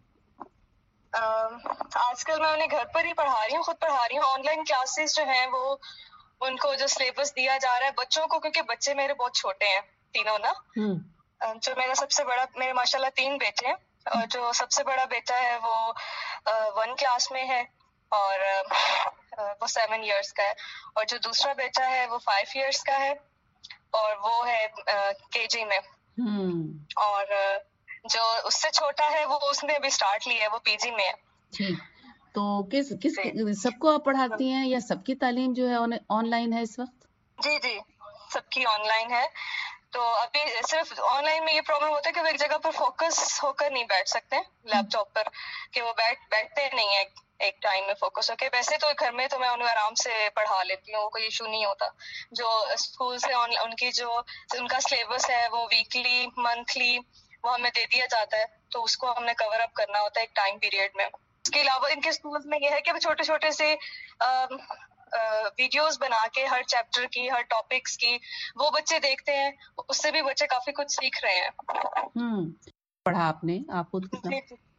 [SPEAKER 10] آج کل میں انہیں گھر پر ہی پڑھا رہی ہوں, خود پڑھا رہی ہوں. آن لائن کلاسز جو ہیں وہ ان کو جو سلیبس دیا جا رہا ہے بچوں کو, کیونکہ بچے میرے بہت چھوٹے ہیں تینوں نا, جو میرا سب سے بڑا, میرے ماشاء اللہ تین بیٹے ہیں اور جو سب سے بڑا بیٹا ہے وہ ون کلاس میں ہے اور وہ سیون ایئرس کا ہے, اور جو دوسرا بیٹا ہے وہ فائیو ایئرس کا ہے اور وہ ہے کے جی میں, اور جو اس سے چھوٹا ہے وہ اس نے ابھی اسٹارٹ لی ہے, وہ پی جی میں ہے.
[SPEAKER 3] ٹھیک, تو کس کس سب کو آپ پڑھاتی ہیں یا سب کی تعلیم جو ہے آن لائن ہے اس وقت؟
[SPEAKER 10] جی جی سب کی آن لائن ہے. تو ابھی صرف آن لائن میں یہ پرابلم ہوتا ہے کہ وہ ایک جگہ پر فوکس ہو کر نہیں بیٹھ سکتے لیپ ٹاپ پر, کہ وہ بیٹھ بیٹھتے نہیں ہیں ایک ٹائم میں فوکس ہو کے. ویسے تو گھر میں تو میں انہیں آرام سے پڑھا لیتی ہوں, کوئی ایشو نہیں ہوتا. جو اسکول سے ان کی جو ان کا سلیبس ہے وہ ویکلی منتھلی وہ ہمیں دے دیا جاتا ہے, تو اس کو ہم نے کور اپ کرنا ہوتا ہے ایک ٹائم پیریڈ میں. اس کے علاوہ ان کے اسکول میں یہ ہے کہ وہ چھوٹے چھوٹے سے ویڈیوز بنا کے ہر چیپٹر کی, ہر ٹاپکس کی وہ بچے دیکھتے ہیں, اس سے بھی بچے کافی کچھ سیکھ رہے ہیں.
[SPEAKER 3] ہوں پڑھا آپ نے, آپ خود کتنا؟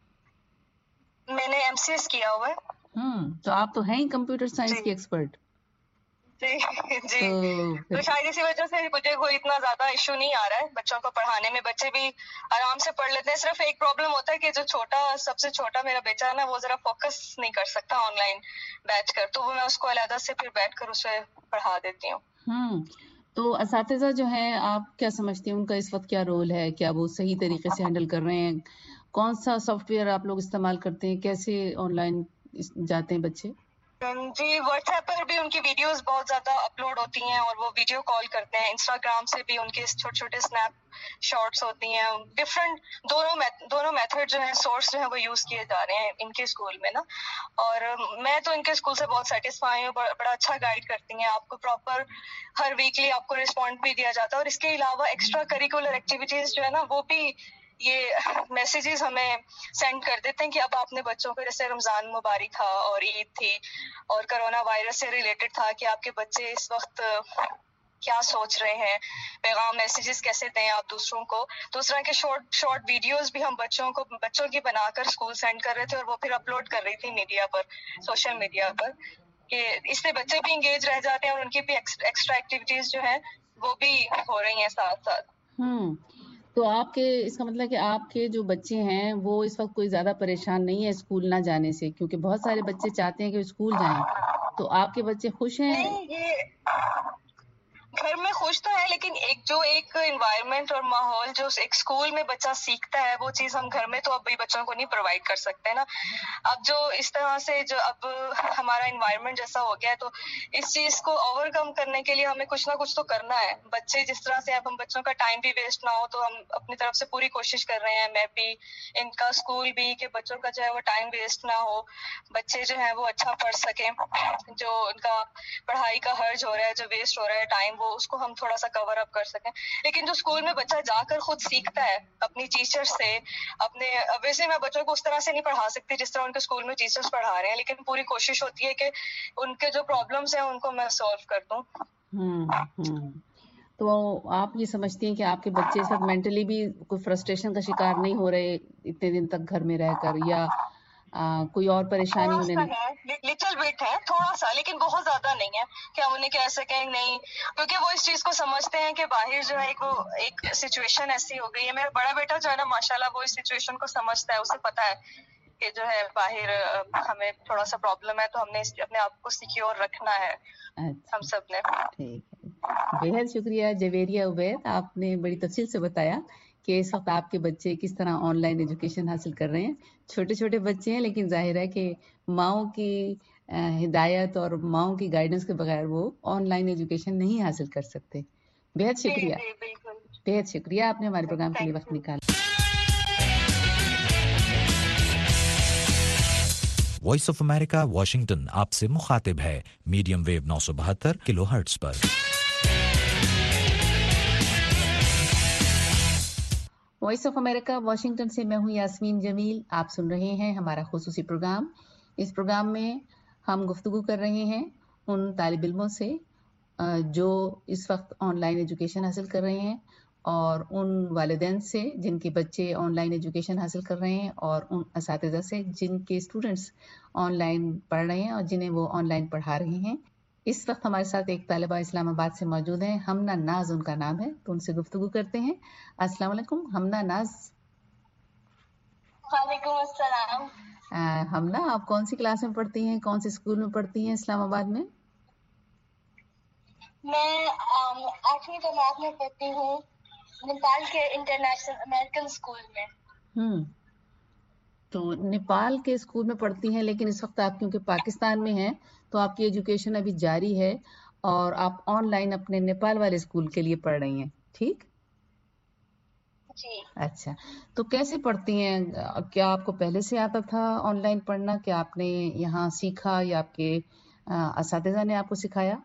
[SPEAKER 10] میں نے ایم سی ایس کیا ہوا ہے.
[SPEAKER 3] ہوں تو آپ تو ہیں ہی کمپیوٹر سائنس کی ایکسپرٹ.
[SPEAKER 10] جی جی تو شاید اسی وجہ سے مجھے کوئی اتنا زیادہ ایشو نہیں آ رہا ہے بچوں کو پڑھانے میں. بچے بھی آرام سے پڑھ لیتے ہیں. صرف ایک پرابلم ہوتا ہے کہ جو چھوٹا سب سے چھوٹا میرا بیٹا ہے نا, وہ ذرا فوکس نہیں کر سکتا آن لائن بیٹھ کر, تو وہ میں اس کو علیحدہ سے پھر بیٹھ کر اسے پڑھا دیتی ہوں.
[SPEAKER 3] ہوں تو اساتذہ جو ہیں آپ کیا سمجھتی ہیں ان کا اس وقت کیا رول ہے؟ کیا وہ صحیح طریقے سے ہینڈل کر رہے ہیں؟ کون سا سافٹ ویئر آپ لوگ استعمال کرتے ہیں؟ کیسے آن لائن جاتے ہیں بچے؟
[SPEAKER 10] جی واٹس ایپ پر بھی ان کی ویڈیوز بہت زیادہ اپلوڈ ہوتی ہیں اور وہ ویڈیو کال کرتے ہیں. انسٹاگرام سے بھی ان کے چھوٹے چھوٹے اسنیپ شارٹس ہوتی ہیں. ڈفرینٹ دونوں دونوں میتھڈ جو ہیں سورس جو ہیں وہ یوز کیے جا رہے ہیں ان کے اسکول میں نا. اور میں تو ان کے اسکول سے بہت سیٹسفائی ہوں, بڑا اچھا گائیڈ کرتی ہیں آپ کو. پراپر ہر ویکلی آپ کو رسپونڈ بھی دیا جاتا ہے, اور اس کے علاوہ ایکسٹرا کریکولر ایکٹیویٹیز جو ہے نا وہ بھی یہ میسیجز ہمیں سینڈ کر دیتے ہیں کہ اب آپ نے بچوں کو, جیسے رمضان مبارک تھا اور عید تھی اور کرونا وائرس سے ریلیٹڈ تھا, کہ آپ کے بچے اس وقت کیا سوچ رہے ہیں, پیغام میسیجز کیسے دیں آپ دوسروں کو. دوسرا کہ شارٹ شارٹ ویڈیوز بھی ہم بچوں کو بچوں کی بنا کر اسکول سینڈ کر رہے تھے اور وہ پھر اپلوڈ کر رہی تھی میڈیا پر, سوشل میڈیا پر, کہ اس سے بچے بھی انگیج رہ جاتے ہیں اور ان کی بھی ایکسٹرا ایکٹیویٹیز جو ہیں وہ بھی ہو رہی ہیں ساتھ ساتھ.
[SPEAKER 3] ہوں تو آپ کے اس کا مطلب کہ آپ کے جو بچے ہیں وہ اس وقت کوئی زیادہ پریشان نہیں ہے اسکول نہ جانے سے, کیونکہ بہت سارے بچے چاہتے ہیں کہ اسکول جائیں, تو آپ کے بچے خوش ہیں؟
[SPEAKER 10] نہیں, یہ گھر میں خوش تو ہے, لیکن ایک جو ایک انوائرمنٹ اور ماحول جو ایک اسکول میں بچہ سیکھتا ہے وہ چیز ہم گھر میں تو اب بھی بچوں کو نہیں پرووائڈ کر سکتے نا. اب جو اس طرح سے جو اب ہمارا انوائرمنٹ جیسا ہو گیا ہے, تو اس چیز کو اوور کم کرنے کے لیے ہمیں کچھ نہ کچھ تو کرنا ہے. بچے جس طرح سے اب ہم بچوں کا ٹائم بھی ویسٹ نہ ہو, تو ہم اپنی طرف سے پوری کوشش کر رہے ہیں, میں بھی, ان کا اسکول بھی, کہ بچوں کا جو ہے وہ ٹائم ویسٹ نہ ہو, بچے جو ہیں وہ اچھا پڑھ سکیں. جو ان کا پڑھائی کا حرج ہو رہا ہے, جو ویسٹ ہو رہا ہے ٹائم, وہ اس کو ہم تھوڑا سا کور اپ کر سکیں. لیکن جو اسکول میں بچہ جا کر خود سیکھتا ہے اپنی ٹیچر سے, اپنے ویسے میں بچوں کو اس طرح سے نہیں پڑھا سکتی جس طرح ان کے اسکول میں ٹیچرز پڑھا رہے ہیں, لیکن پوری کوشش ہوتی ہے کہ ان کے جو پرابلمس ہیں ان کو میں سالو کر دوں.
[SPEAKER 3] ہوں تو آپ یہ سمجھتی ہیں کہ آپ کے بچے اس وقت مینٹلی بھی کوئی فرسٹریشن کا شکار نہیں ہو رہے اتنے دن تک گھر میں رہ کر, یا آ, کوئی اور پریشانی
[SPEAKER 10] تھوڑا
[SPEAKER 3] انہیں؟
[SPEAKER 10] سا ہے, لٹل بٹ ہے تھوڑا سا, لیکن بہت زیادہ نہیں ہے کہ ہم انہیں کہہ سکیں نہیں, کیونکہ وہ اس چیز کو سمجھتے ہیں کہ باہر جو ہے ایک وہ ایک سچویشن ایسی ہو گئی ہے. میرا بڑا بیٹا جو ہے نا ماشاءاللہ وہ اس سچویشن کو سمجھتا ہے, اسے پتا ہے کہ جو ہے باہر ہمیں تھوڑا سا پرابلم ہے, تو ہم نے اپنے آپ کو سیکیور رکھنا ہے ہم سب نے.
[SPEAKER 3] ٹھیک ہے, بہت شکریہ جویریہ عبید, آپ نے بڑی تفصیل سے بتایا کہ اس وقت آپ کے بچے کس طرح آن لائن ایجوکیشن حاصل کر رہے ہیں. چھوٹے چھوٹے بچے ہیں, لیکن ظاہر ہے کہ ماؤں کی ہدایت اور ماؤں کی گائیڈنس کے بغیر وہ آن لائن ایجوکیشن نہیں حاصل کر سکتے. بہت شکریہ, بہت شکریہ آپ نے ہمارے پروگرام کے لیے وقت نکالا.
[SPEAKER 5] وائس آف امریکہ واشنگٹن آپ سے مخاطب ہے میڈیم ویو نو سو بہتر کلو ہرٹز پر.
[SPEAKER 3] वॉइस ऑफ अमेरिका वाशिंगटन से मैं हूं यास्मीन जमील। आप सुन रहे हैं हमारा खुसूसी प्रोग्राम। इस प्रोग्राम में हम गुफ्तगू कर रहे हैं उन तालिब इल्मों से जो इस वक्त ऑनलाइन एजुकेशन हासिल कर रहे हैं और उन वालिदैन से जिनके बच्चे ऑनलाइन एजुकेशन हासिल कर रहे हैं और उन असातिज़ा से जिनके स्टूडेंट्स ऑनलाइन पढ़ रहे हैं और जिन्हें वो ऑनलाइन पढ़ा रहे हैं। इस वक्त हमारे साथ एक तालिबा इस्लामाबाद से मौजूद है, हमना नाज उनका नाम है, तो उनसे गुफ्तगू करते हैं। अस्सलाम वालेकुम हमना नाज।
[SPEAKER 10] वालेकुम अस्सलाम।
[SPEAKER 3] हमना, आप कौन सी क्लास में पढ़ती हैं, कौन से स्कूल में पढ़ती हैं इस्लामाबाद में?
[SPEAKER 10] मैं आठवीं जमात में पढ़ती हूँ नेपाल के इंटरनेशनल अमेरिकन स्कूल में।
[SPEAKER 3] हम्म तो नेपाल के स्कूल में पढ़ती हैं, लेकिन इस वक्त आप क्योंकि पाकिस्तान में हैं तो आपकी एजुकेशन अभी जारी है और आप ऑनलाइन अपने नेपाल वाले स्कूल के लिए पढ़ रही हैं, ठीक?
[SPEAKER 10] जी।
[SPEAKER 3] अच्छा, तो कैसे पढ़ती हैं? क्या आपको पहले से आता था ऑनलाइन पढ़ना? क्या आपने यहाँ सीखा या आपके असातिज़ा ने आपको सिखाया?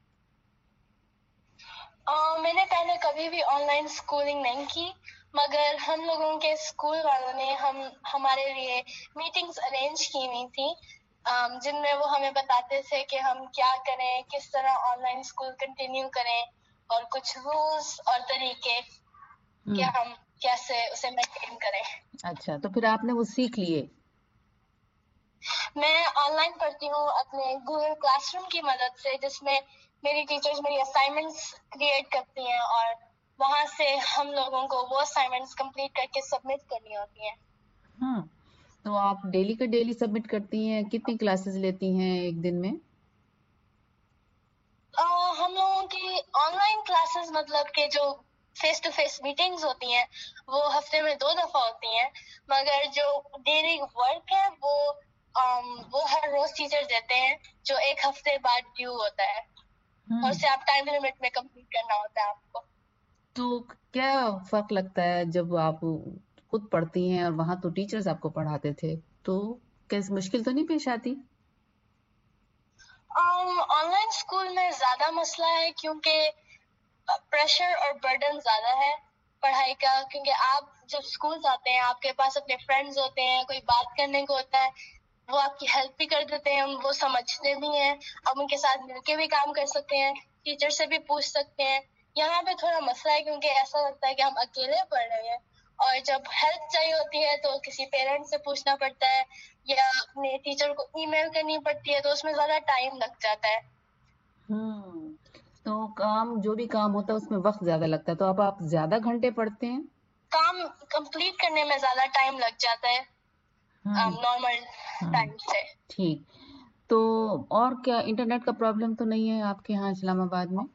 [SPEAKER 10] Uh, मैंने पहले कभी भी ऑनलाइन स्कूलिंग नहीं की, मगर हम लोगों के स्कूल वालों ने हम हमारे लिए मीटिंग्स अरेंज की हुई थी, um, जिनमें वो हमें बताते थे कि हम क्या करें, किस तरह ऑनलाइन स्कूल कंटिन्यू करें और कुछ रूल्स और तरीके कि हम कैसे उसे मेंटेन करें।
[SPEAKER 3] अच्छा, तो फिर आपने वो सीख लिए?
[SPEAKER 10] मैं ऑनलाइन पढ़ती हूँ अपने गूगल क्लासरूम की मदद से, जिसमें मेरी टीचर्स मेरी असाइनमेंट्स क्रिएट करती हैं और वहाँ से हम लोगों को वो असाइनमेंट्स कंप्लीट करके सबमिट करनी होती हैं।
[SPEAKER 3] हाँ, तो आप डेली का डेली सबमिट करती हैं? कितनी क्लासेस लेती हैं एक दिन में?
[SPEAKER 10] uh, हम लोगों की ऑनलाइन क्लासेस मतलब के जो फेस टू फेस मीटिंग्स होती हैं वो हफ्ते में दो दफा होती हैं, मगर जो डेली वर्क है वो um, वो हर रोज टीचर देते हैं, जो एक हफ्ते बाद ड्यू होता है और उसे आप टाइम लिमिट में कंप्लीट करना होता है आपको।
[SPEAKER 3] तो क्या फर्क लगता है जब आप खुद पढ़ती हैं और वहां तो टीचर्स आपको पढ़ाते थे, तो कैसे मुश्किल तो नहीं पेश आती?
[SPEAKER 10] ऑनलाइन um, स्कूल में ज्यादा मसला है क्योंकि प्रेशर और बर्डन ज्यादा है पढ़ाई का, क्योंकि आप जब स्कूल जाते हैं आपके पास अपने फ्रेंड्स होते हैं, कोई बात करने को होता है, वो आपकी हेल्प भी कर देते हैं, वो समझते भी हैं, आप उनके साथ मिलके भी काम कर सकते हैं, टीचर से भी पूछ सकते हैं। यहाँ पे थोड़ा मसला है क्योंकि ऐसा लगता है कि हम अकेले पढ़ रहे हैं और जब हेल्प चाहिए होती है तो किसी पेरेंट्स से पूछना पड़ता है या अपने टीचर को ईमेल करनी पड़ती है, तो उसमें ज्यादा टाइम लग जाता है।
[SPEAKER 3] हम्म तो काम जो भी काम होता है उसमें वक्त ज्यादा लगता है, तो अब आप ज्यादा घंटे पढ़ते हैं?
[SPEAKER 10] काम कंप्लीट करने में ज्यादा टाइम लग जाता है नॉर्मल टाइम से।
[SPEAKER 3] ठीक, तो और क्या इंटरनेट का प्रॉब्लम तो नहीं है आपके यहाँ इस्लामाबाद में?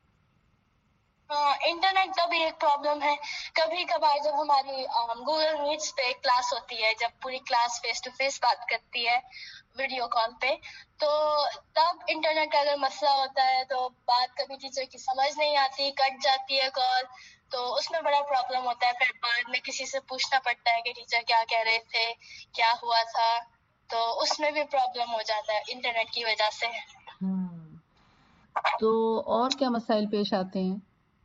[SPEAKER 10] इंटरनेट का भी एक प्रॉब्लम है। कभी कभार जब हमारी गूगल मीट्स पे क्लास होती है, जब पूरी क्लास फेस टू फेस बात करती है वीडियो कॉल पे, तो तब इंटरनेट का अगर मसला होता है तो बात कभी टीचर की समझ नहीं आती, कट जाती है कॉल, तो उसमें बड़ा प्रॉब्लम होता है। फिर बाद में किसी से पूछना पड़ता है कि टीचर क्या कह रहे थे, क्या हुआ था, तो उसमें भी प्रॉब्लम हो जाता है इंटरनेट की वजह से।
[SPEAKER 3] तो और क्या मसाइल पेश आते हैं?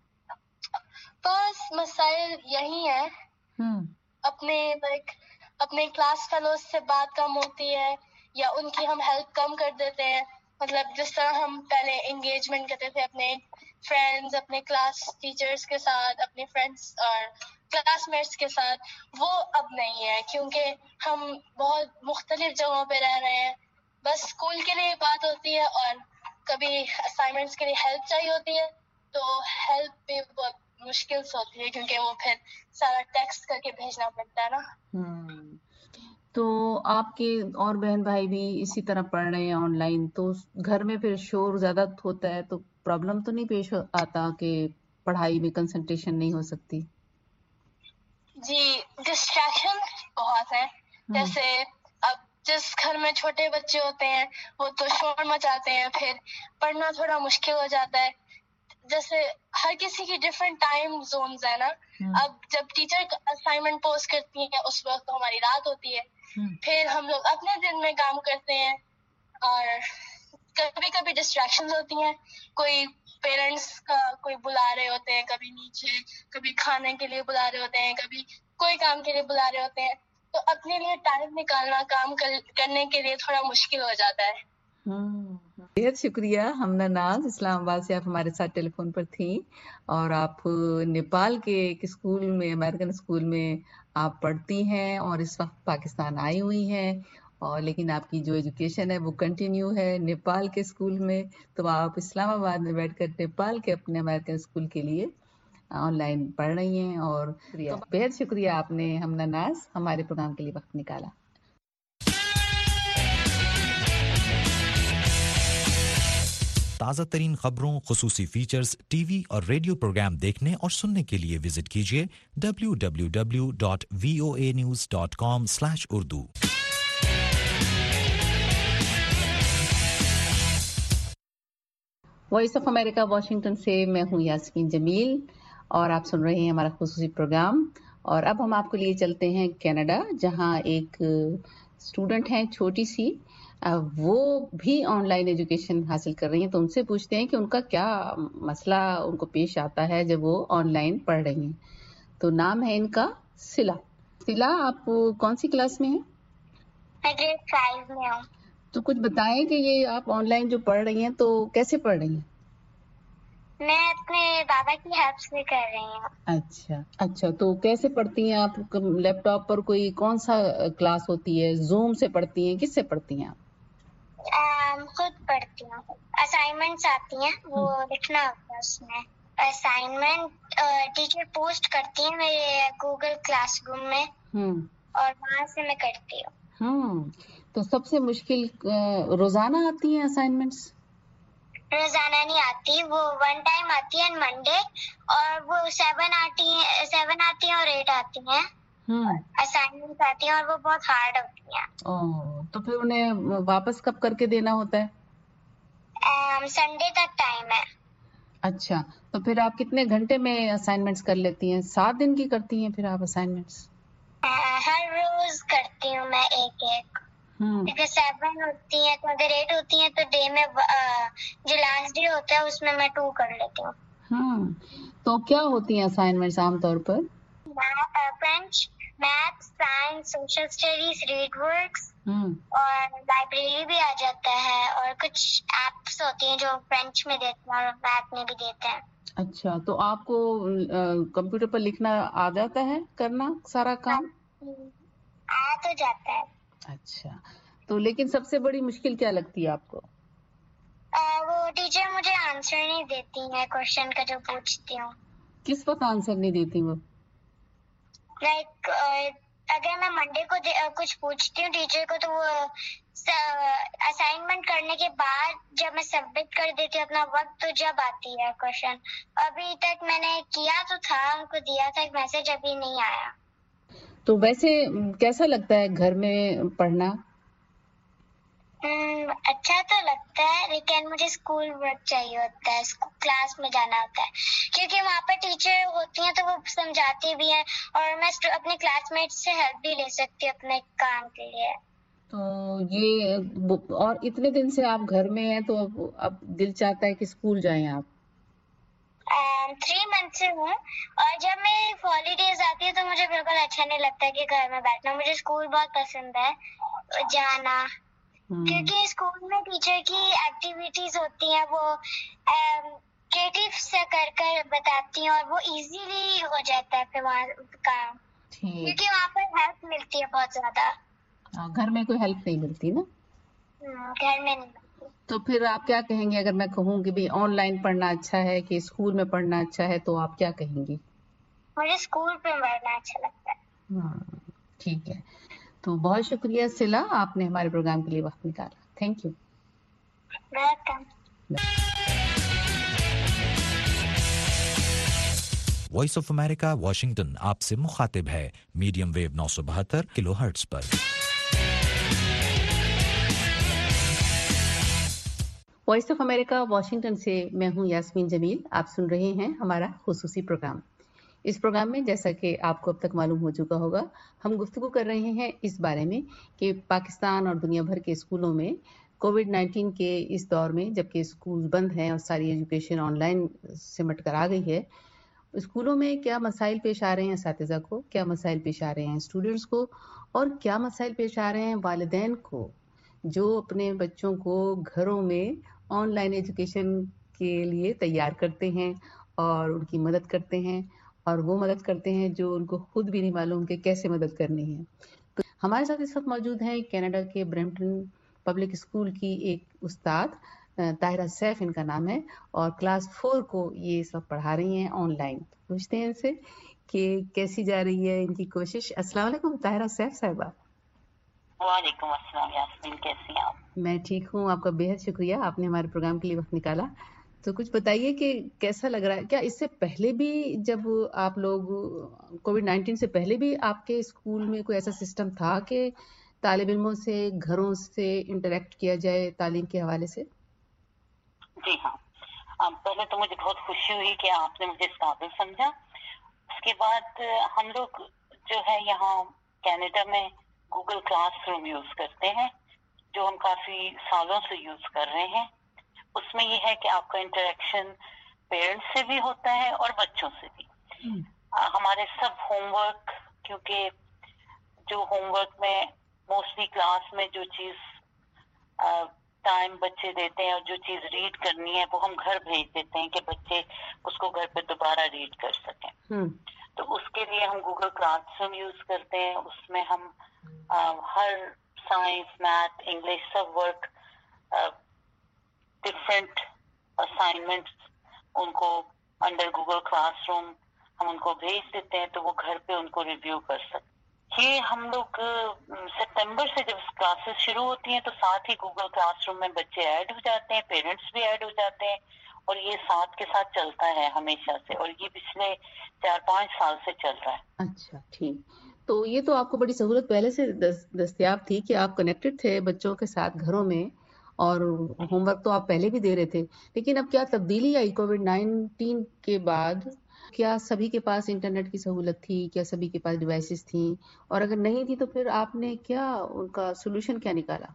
[SPEAKER 10] बस मसाइल यही है, अपने लाइक अपने क्लास फेलोज से बात कम होती है या उनकी हम हेल्प कम कर देते हैं। मतलब जिस तरह हम पहले एंगेजमेंट करते थे अपने फ्रेंड्स, अपने क्लास टीचर्स के साथ, अपने फ्रेंड्स और क्लासमेट्स के साथ, वो अब नहीं है क्योंकि हम बहुत मुख्तलिफ जगहों पे रह रहे हैं। बस स्कूल के लिए बात होती है और कभी असाइनमेंट्स के लिए हेल्प चाहिए होती है, तो हेल्प भी बहुत मुश्किल से होती है क्योंकि वो फिर सारा टेक्स्ट करके भेजना पड़ता है ना।
[SPEAKER 3] तो आपके और बहन भाई भी इसी तरह पढ़ रहे हैं ऑनलाइन, तो घर में फिर शोर ज्यादा होता है, तो प्रॉब्लम तो नहीं पेश आता कि पढ़ाई में कंसंट्रेशन नहीं हो सकती?
[SPEAKER 10] जी, डिस्ट्रैक्शन बहुत है। जैसे अब जिस घर में छोटे बच्चे होते हैं वो तो शोर मचाते हैं, फिर पढ़ना थोड़ा मुश्किल हो जाता है। जैसे हर किसी की डिफरेंट टाइम जोन्स है ना। अब जब टीचर असाइनमेंट पोस्ट करती है उस वक्त तो हमारी रात होती है, फिर हम लोग अपने दिन में काम करते हैं और कभी कभी डिस्ट्रैक्शंस होती हैं, कोई
[SPEAKER 11] پیرنٹس کا کوئی بلا رہے ہوتے ہیں, کبھی نیچے, کبھی کھانے کے لیے بلا رہے ہوتے ہیں, کبھی کوئی کام کے لیے بلا رہے ہوتے ہیں, تو اپنے لیے ٹائم نکالنا کام کرنے کے لیے تھوڑا مشکل ہو جاتا ہے.
[SPEAKER 3] بہت شکریہ حمنا ناز, اسلام آباد سے آپ ہمارے ساتھ ٹیلی فون پر تھیں, اور آپ نیپال کے ایک اسکول میں, امریکن اسکول میں آپ پڑھتی ہیں, اور اس وقت پاکستان آئی ہوئی ہیں, اور لیکن آپ کی جو ایجوکیشن ہے وہ کنٹینیو ہے نیپال کے اسکول میں. تو آپ اسلام آباد میں بیٹھ کر نیپال کے اپنے امریکن اسکول کے لیے آن لائن پڑھ رہی ہیں, اور بہت شکریہ آپ نے حمنا ناز ہمارے پروگرام کے لیے وقت نکالا.
[SPEAKER 5] تازہ ترین خبروں, خصوصی فیچرز, ٹی وی اور ریڈیو پروگرام دیکھنے اور سننے کے لیے وزٹ کیجیے W W W dot V O A news dot com slash Urdu.
[SPEAKER 3] Voice of America Washington سے میں ہوں یاسمین جمیل, اور آپ سن رہے ہیں ہمارا خصوصی پروگرام. اور اب ہم آپ کو لیے چلتے ہیں کینیڈا, جہاں ایک اسٹوڈنٹ ہیں چھوٹی سی, وہ بھی آن لائن ایجوکیشن حاصل کر رہی ہیں. تو ان سے پوچھتے ہیں کہ ان کا کیا مسئلہ ان کو پیش آتا ہے جب وہ آن لائن پڑھ رہی ہیں. تو نام ہے ان کا سلا. سلا, آپ کون سی کلاس میں ہیں؟
[SPEAKER 9] میں گریڈ فائیو میں ہوں.
[SPEAKER 3] تو کچھ بتائیں کہ یہ آپ آن لائن جو پڑھ رہی ہیں تو کیسے پڑھ رہی ہیں؟
[SPEAKER 9] میں اپنے بابا کی ہیلپ سے کر رہی ہوں.
[SPEAKER 3] اچھا اچھا تو کیسے پڑھتی ہیں آپ؟ لیپ ٹاپ پر کوئی کون سا کلاس ہوتی ہے؟ زوم سے پڑھتی ہیں, کس سے پڑھتی ہیں آپ؟
[SPEAKER 9] خود پڑھتی ہوں. اسائنمنٹس آتی ہیں, وہ لکھنا ہوتا ہے اس میں. اسائنمنٹ ٹیچر پوسٹ کرتی ہیں میرے گوگل کلاس روم میں, اور وہاں سے میں کرتی ہوں.
[SPEAKER 3] ہاں, تو سب سے مشکل روزانہ آتی ہیں اسائنمنٹس؟
[SPEAKER 9] روزانہ نہیں آتی, وہ ون ٹائم آتی ہے منڈے, اور وہ سیون آتی ہیں سیون آتی ہیں اور ایٹ آتی ہیں اسائنمنٹ آتی ہیں, اور وہ بہت ہارڈ ہوتی ہیں.
[SPEAKER 3] اوہ, تو پھر انہیں واپس کب کر کے دینا ہوتا ہے؟
[SPEAKER 9] سنڈے تک ٹائم ہے.
[SPEAKER 3] اچھا, تو پھر آپ کتنے گھنٹے میں اسائنمنٹس کر لیتی ہیں؟ سات دن کی کرتی ہیں پھر آپ اسائنمنٹس؟
[SPEAKER 9] ہر روز کرتی ہوں میں ایک ایک. اگر سیون ہوتی ہیں تو اگر ایٹ ہوتی ہیں تو ڈے میں جو لاسٹ ڈے ہوتا ہے اس میں میں ٹو کر لیتی ہوں.
[SPEAKER 3] ہاں, تو کیا ہوتی ہیں اسائنمنٹس عام طور پر؟
[SPEAKER 9] French, math, science, social studies, read works, اور لائبریری بھی آ جاتا ہے, اور کچھ ایپس ہوتی ہیں جو فرینچ میں دیتے ہیں اور میتھ میں بھی دیتے ہیں.
[SPEAKER 3] اچھا, تو آپ کو کمپیوٹر پر لکھنا آ جاتا ہے, کرنا سارا کام
[SPEAKER 9] آ تو جاتا ہے.
[SPEAKER 3] اچھا, تو لیکن سب سے بڑی مشکل کیا لگتی ہے آپ کو؟
[SPEAKER 9] وہ ٹیچر مجھے آنسر نہیں دیتی ہے کوشچن کا جو پوچھتی ہوں.
[SPEAKER 3] کس وقت آنسر نہیں دیتی وہ؟
[SPEAKER 9] لائک اگر میں منڈے کو کچھ پوچھتی ہوں ٹیچر کو, تو وہ اسائنمنٹ کرنے کے بعد جب میں سبمٹ کر دیتی ہوں اپنا وقت, تو جب آتی ہے کوشچن. ابھی تک میں نے کیا تو تھا, ان کو دیا تھا ایک میسج, ابھی نہیں آیا.
[SPEAKER 3] تو ویسے کیسا لگتا ہے گھر میں پڑھنا؟
[SPEAKER 9] اچھا تو لگتا ہے, لیکن مجھے اسکول ورک چاہیے ہوتا ہے, کلاس میں جانا ہوتا ہے, کیونکہ وہاں پر ٹیچر ہوتی ہیں تو وہ سمجھاتی بھی ہیں, اور میں اپنے کلاس میٹس سے ہیلپ بھی لے سکتی ہوں اپنے کام کے لیے.
[SPEAKER 3] تو یہ اور اتنے دن سے آپ گھر میں ہیں, تو اب دل چاہتا ہے کہ اسکول جائیں آپ؟
[SPEAKER 9] تھری منتھ سے ہوں, اور جب میری ہالیڈیز آتی ہے تو مجھے بالکل اچھا نہیں لگتا کہ گھر میں بیٹھنا. مجھے اسکول بہت پسند ہے جانا, کیونکہ اسکول میں ٹیچر کی ایکٹیویٹیز ہوتی ہیں, وہ کریٹو سے کر کر بتاتی ہیں, اور وہ ایزیلی ہو جاتا ہے پھر وہاں کام, کیونکہ وہاں پر ہیلپ ملتی ہے بہت زیادہ.
[SPEAKER 3] گھر میں کوئی ہیلپ نہیں ملتی نا؟
[SPEAKER 9] گھر میں نہیں.
[SPEAKER 3] تو پھر آپ کیا کہیں گے اگر میں کہوں کہ بھی آن لائن پڑھنا اچھا ہے کہ اسکول میں پڑھنا اچھا ہے, تو آپ کیا کہیں گی؟
[SPEAKER 9] مجھے اسکول پہ پڑھنا اچھا لگتا ہے.
[SPEAKER 3] ہاں ٹھیک ہے, تو بہت شکریہ سلا, آپ نے ہمارے پروگرام کے لیے وقت نکالا. Thank you.
[SPEAKER 9] Welcome.
[SPEAKER 5] Voice of America Washington آپ سے مخاطب ہے میڈیم ویو نو سو بہتر کلو ہرٹز پر.
[SPEAKER 3] وائس آف امریکہ واشنگٹن سے میں ہوں یاسمین جمیل. آپ سن رہے ہیں ہمارا خصوصی پروگرام. اس پروگرام میں جیسا کہ آپ کو اب تک معلوم ہو چکا ہوگا, ہم گفتگو کر رہے ہیں اس بارے میں کہ پاکستان اور دنیا بھر کے اسکولوں میں कोविड नाइन्टीन के इस दौर में जबकि स्कूल बंद हैं और सारी एजुकेशन ऑनलाइन सिमट कर आ गई है, स्कूलों में क्या मसाइल पेश आ रहे हैं असातिज़ा को, क्या मसाइल पेश आ रहे हैं स्टूडेंट्स को, और क्या मसाइल पेश आ रहे हैं वालिदैन को जो अपने बच्चों को घरों में ऑनलाइन एजुकेशन के लिए तैयार करते हैं और उनकी मदद करते हैं, और वो मदद करते हैं जो उनको खुद भी नहीं मालूम कि कैसे मदद करनी है। तो हमारे साथ इस वक्त मौजूद हैं कनाडा के ब्रैम्पटन पब्लिक स्कूल की एक उस्ताद, ताहिरा सैफ इनका नाम है, और क्लास फोर को ये सब पढ़ा रही हैं ऑनलाइन। पूछते हैं इनसे कि कैसी जा रही है इनकी कोशिश। अस्सलाम वालेकुम ताहिरा सैफ साहिबा।
[SPEAKER 12] वालेकुम अस्सलाम यास्मीन, कैसी हैं आप?
[SPEAKER 3] मैं ठीक हूँ, आपका बेहद शुक्रिया, आपने हमारे प्रोग्राम के लिए वक्त निकाला। तो कुछ बताइए कि कैसा लग रहा है, क्या इससे पहले भी जब आप लोग कोविड नाइन्टीन से पहले भी आपके स्कूल में कोई ऐसा सिस्टम था कि तालिब इल्मों से घरों से इंटरेक्ट किया जाए तालीम के हवाले से?
[SPEAKER 12] जी हाँ, पहले तो मुझे बहुत खुशी हुई कि आपने मुझे इस काबिल समझा। उसके बाद हम लोग जो है यहाँ कनाडा में गूगल क्लासरूम यूज करते हैं, जो हम काफी सालों से यूज कर रहे हैं। उसमें ये है कि आपका इंटरेक्शन पेरेंट्स से भी होता है और बच्चों से भी। आ, हमारे सब होमवर्क, क्योंकि जो होमवर्क में मोस्टली क्लास में जो चीज टाइम बच्चे देते हैं और जो चीज रीड करनी है वो हम घर भेज देते हैं कि बच्चे उसको घर पे दोबारा रीड कर सकें। तो उसके लिए हम गूगल क्लासरूम यूज करते हैं। उसमें हम आ, हर साइंस, मैथ, इंग्लिश सब वर्क, डिफरेंट असाइनमेंट्स उनको अंडर गूगल क्लासरूम हम उनको भेज देते हैं, तो वो घर पे उनको रिव्यू कर सकते। ये हम लोग सितंबर से जब क्लासेस शुरू होती हैं तो साथ ही गूगल क्लासरूम में बच्चे ऐड हो जाते हैं, पेरेंट्स भी ऐड हो जाते हैं, और ये साथ के साथ चलता है हमेशा से, और ये पिछले चार पांच साल से चल रहा है।
[SPEAKER 3] अच्छा, ठीक। तो ये तो आपको बड़ी सहूलत पहले से दस, दस्तियाब थी कि आप कनेक्टेड थे बच्चों के साथ घरों में, और होमवर्क तो आप पहले भी दे रहे थे, लेकिन अब क्या तब्दीली आई कोविड नाइन्टीन के बाद? क्या सभी के पास इंटरनेट की सहूलत थी? क्या सभी के पास डिवाइसेस थी? और अगर नहीं थी तो फिर आपने क्या उनका सोल्यूशन क्या निकाला?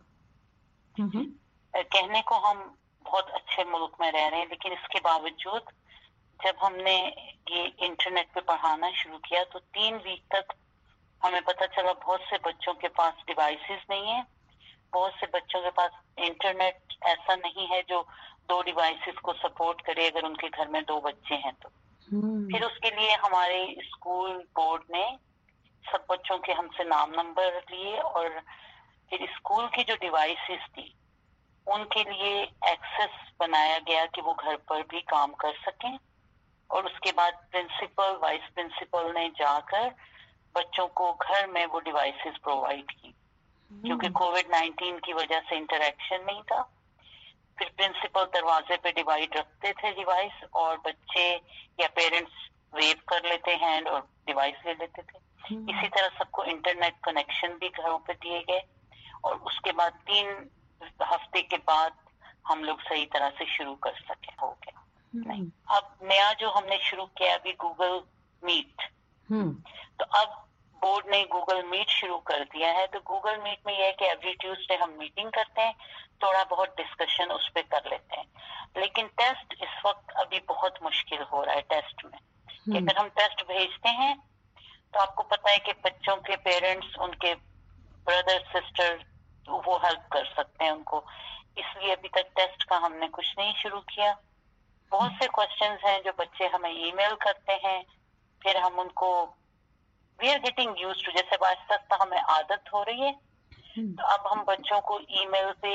[SPEAKER 12] कहने को हम बहुत अच्छे मुल्क में रह रहे हैं, लेकिन इसके बावजूद जब हमने ये इंटरनेट पे पढ़ाना शुरू किया तो तीन वीक तक हमें पता चला बहुत से बच्चों के पास डिवाइसेस नहीं है, बहुत से बच्चों के पास इंटरनेट ऐसा नहीं है जो दो डिवाइसेस को सपोर्ट करे अगर उनके घर में दो बच्चे हैं तो। फिर उसके लिए हमारे स्कूल बोर्ड ने सब बच्चों के हमसे नाम नंबर लिए, और फिर स्कूल की जो डिवाइसेस थी उनके लिए एक्सेस बनाया गया कि वो घर पर भी काम कर सकें। और उसके बाद प्रिंसिपल, वाइस प्रिंसिपल ने जाकर बच्चों को घर में वो डिवाइसेस प्रोवाइड की, क्योंकि कोविड नाइन्टीन की वजह से इंटरेक्शन नहीं था। फिर प्रिंसिपल दरवाजे पे डिवाइड रखते थे डिवाइस, और बच्चे या पेरेंट्स वेव कर लेते हैं और डिवाइस ले लेते थे। इसी तरह सबको इंटरनेट कनेक्शन भी घरों पे दिए गए, और उसके बाद तीन हफ्ते के बाद हम लोग सही तरह से शुरू कर सके। हो गया नहीं। अब नया जो हमने शुरू किया अभी गूगल मीट, तो अब बोर्ड ने गूगल मीट शुरू कर दिया है। तो गूगल मीट में यह है कि एवरी ट्यूसडे हम मीटिंग करते हैं, थोड़ा बहुत डिस्कशन उस पर कर लेते हैं, लेकिन टेस्ट इस वक्त अभी बहुत मुश्किल हो रहा है टेस्ट में। कि अगर हम टेस्ट भेजते हैं तो आपको पता है कि बच्चों के पेरेंट्स, उनके ब्रदर सिस्टर, वो हेल्प कर सकते हैं उनको, इसलिए अभी तक टेस्ट का हमने कुछ नहीं शुरू किया। बहुत से क्वेश्चंस हैं जो बच्चे हमें ईमेल करते हैं, फिर हम उनको we are getting used to, जैसे आहिस्ता आहिस्ता हमें आदत हो रही है, तो अब हम बच्चों को ईमेल पे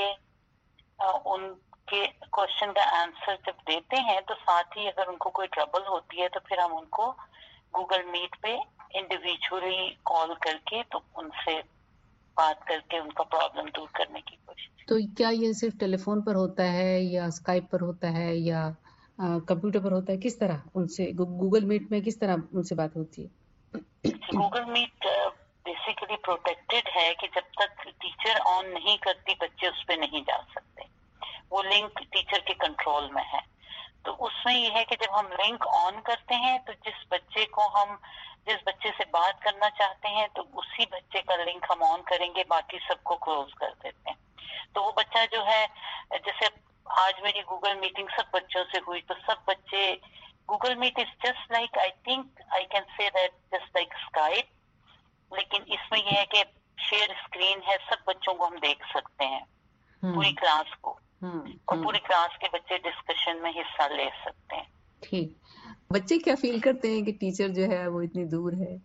[SPEAKER 12] उनके क्वेश्चन का आंसर जब देते हैं तो साथ ही अगर उनको कोई ट्रबल होती है तो फिर हम उनको गूगल मीट पे इंडिविजुअली कॉल करके तो उनसे बात करके उनका प्रॉब्लम दूर करने की कोशिश।
[SPEAKER 3] तो क्या ये सिर्फ टेलीफोन पर होता है या स्काइप पर होता है या कंप्यूटर पर होता है? किस तरह उनसे गूगल मीट में किस तरह उनसे बात होती है?
[SPEAKER 12] गूगल मीट बेसिकली प्रोटेक्टेड है कि जब तक टीचर ऑन नहीं करती बच्चे उस पर नहीं जा सकते, वो लिंक टीचर के कंट्रोल में है। तो उसमें ये है कि जब हम लिंक ऑन करते हैं तो जिस बच्चे को हम जिस बच्चे से बात करना चाहते हैं तो उसी बच्चे का लिंक हम ऑन करेंगे, बाकी सबको क्लोज कर देते हैं। تو وہ بچہ جو ہے, جیسے آج میری گوگل میٹنگ سب بچوں سے ہوئی, تو سب بچے Google Meet is just like, I think I can say that just like Skype, لیکن اس میں یہ ہے کہ شیئر اسکرین ہے, سب بچوں کو ہم دیکھ سکتے ہیں, پوری کلاس کو, اور پوری کلاس کے بچے ڈسکشن میں حصہ لے سکتے ہیں.
[SPEAKER 3] ٹھیک, بچے کیا فیل کرتے ہیں کہ ٹیچر جو ہے وہ اتنی دور ہے؟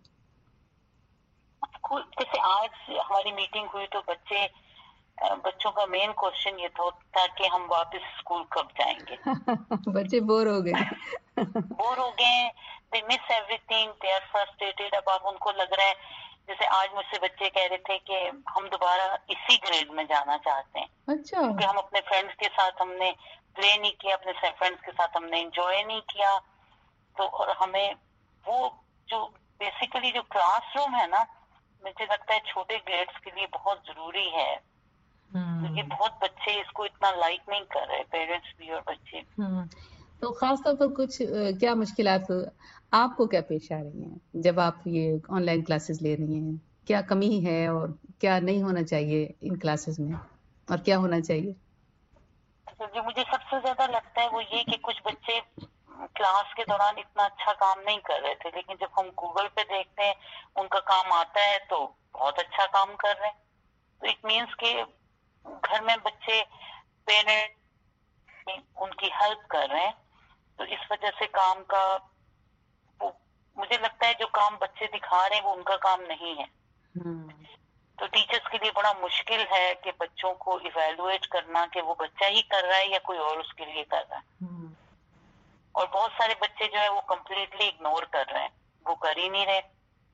[SPEAKER 12] جیسے آج ہماری میٹنگ ہوئی تو بچے بچوں کا مین کوشچن یہ تھا کہ ہم واپس اسکول کب جائیں گے.
[SPEAKER 3] بچے بور ہو گئے
[SPEAKER 12] بور ہو گئے they miss everything, they are frustrated. اب اب ان کو لگ رہا ہے, جیسے آج مجھ سے بچے کہہ رہے تھے کہ ہم دوبارہ اسی گریڈ میں جانا چاہتے ہیں.
[SPEAKER 3] اچھا.
[SPEAKER 12] کیونکہ ہم اپنے فرینڈس کے ساتھ ہم نے پلے نہیں کیا, اپنے فرینڈس کے ساتھ ہم نے انجوائے نہیں کیا, تو اور ہمیں وہ جو بیسیکلی جو کلاس روم ہے نا, مجھے لگتا ہے چھوٹے گریڈس کے لیے بہت ضروری ہے, کیونکہ بہت بچے اس کو اتنا لائک نہیں کر رہے, پیرنٹس بھی اور بچے.
[SPEAKER 3] تو خاص طور پر کچھ کیا مشکلات آپ کو کیا پیش آ رہی ہیں جب آپ یہ آن لائن کلاسز لے رہی ہیں؟ کیا کمی ہے اور کیا نہیں ہونا چاہیے ان کلاسز میں, اور کیا ہونا چاہیے؟
[SPEAKER 12] جو مجھے سب سے زیادہ لگتا ہے وہ یہ کہ کچھ بچے کلاس کے دوران اتنا اچھا کام نہیں کر رہے تھے, لیکن جب ہم گوگل پہ دیکھتے ہیں ان کا کام آتا ہے تو بہت اچھا کام کر رہے ہیں. تو اٹ مینس کہ گھر میں بچے پیرنٹ ان کی ہیلپ کر رہے ہیں, تو اس وجہ سے کام کا مجھے لگتا ہے جو کام بچے دکھا رہے ہیں وہ ان کا کام نہیں ہے. تو ٹیچرز کے لیے بڑا مشکل ہے کہ بچوں کو ایویلویٹ کرنا کہ وہ بچہ ہی کر رہا ہے یا کوئی اور اس کے لیے کر رہا ہے. اور بہت سارے بچے جو ہے وہ کمپلیٹلی اگنور کر رہے ہیں, وہ کر ہی نہیں رہے.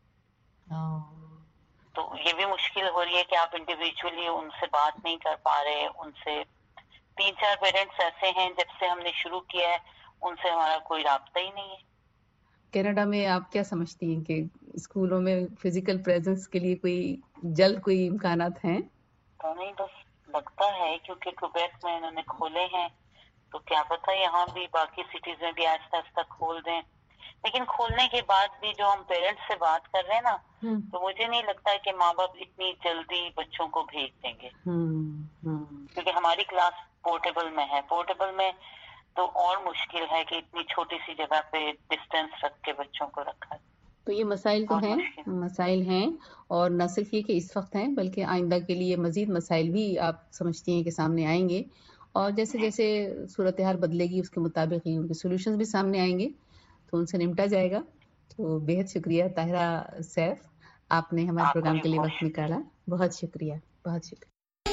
[SPEAKER 12] تو یہ بھی مشکل ہو رہی ہے کہ آپ انڈیویجولی ان سے بات نہیں کر پا رہے. ان سے تین چار پیرنٹس ایسے ہیں جب سے ہم نے شروع کیا ہے ان سے ہمارا کوئی رابطہ ہی نہیں ہے.
[SPEAKER 3] کینیڈا میں آپ کیا سمجھتی ہیں کہ اسکولوں میں فزیکل پریزنس کے لیے کوئی جلد کوئی امکانات ہیں؟
[SPEAKER 12] تو نہیں, بس لگتا ہے کیونکہ کوبیک میں انہوں نے کھولے ہیں, تو کیا پتہ یہاں بھی باقی سٹیز میں بھی آہستہ آہستہ کھول دیں. لیکن کھولنے کے بعد بھی جو ہم پیرنٹس سے بات کر رہے ہیں نا, تو مجھے نہیں لگتا کہ ماں باپ اتنی جلدی بچوں کو بھیج دیں گے, کیونکہ ہماری کلاس پورٹیبل میں ہے. پورٹیبل میں تو اور مشکل ہے کہ اتنی چھوٹی سی جگہ پہ ڈسٹینس رکھ کے بچوں کو رکھا ہے.
[SPEAKER 3] تو یہ مسائل تو ہیں, مسائل ہیں, اور نہ صرف یہ کہ اس وقت ہیں بلکہ آئندہ کے لیے مزید مسائل بھی آپ سمجھتی ہیں کہ سامنے آئیں گے, اور جیسے جیسے صورتحال بدلے گی اس کے مطابق ہی ان کے سولوشنز بھی سامنے آئیں گے, تو ان سے نمٹا جائے گا. تو بہت شکریہ طاہرہ سیف, آپ نے ہمارے پروگرام کے لیے وقت نکالا. بہت شکریہ, بہت شکریہ.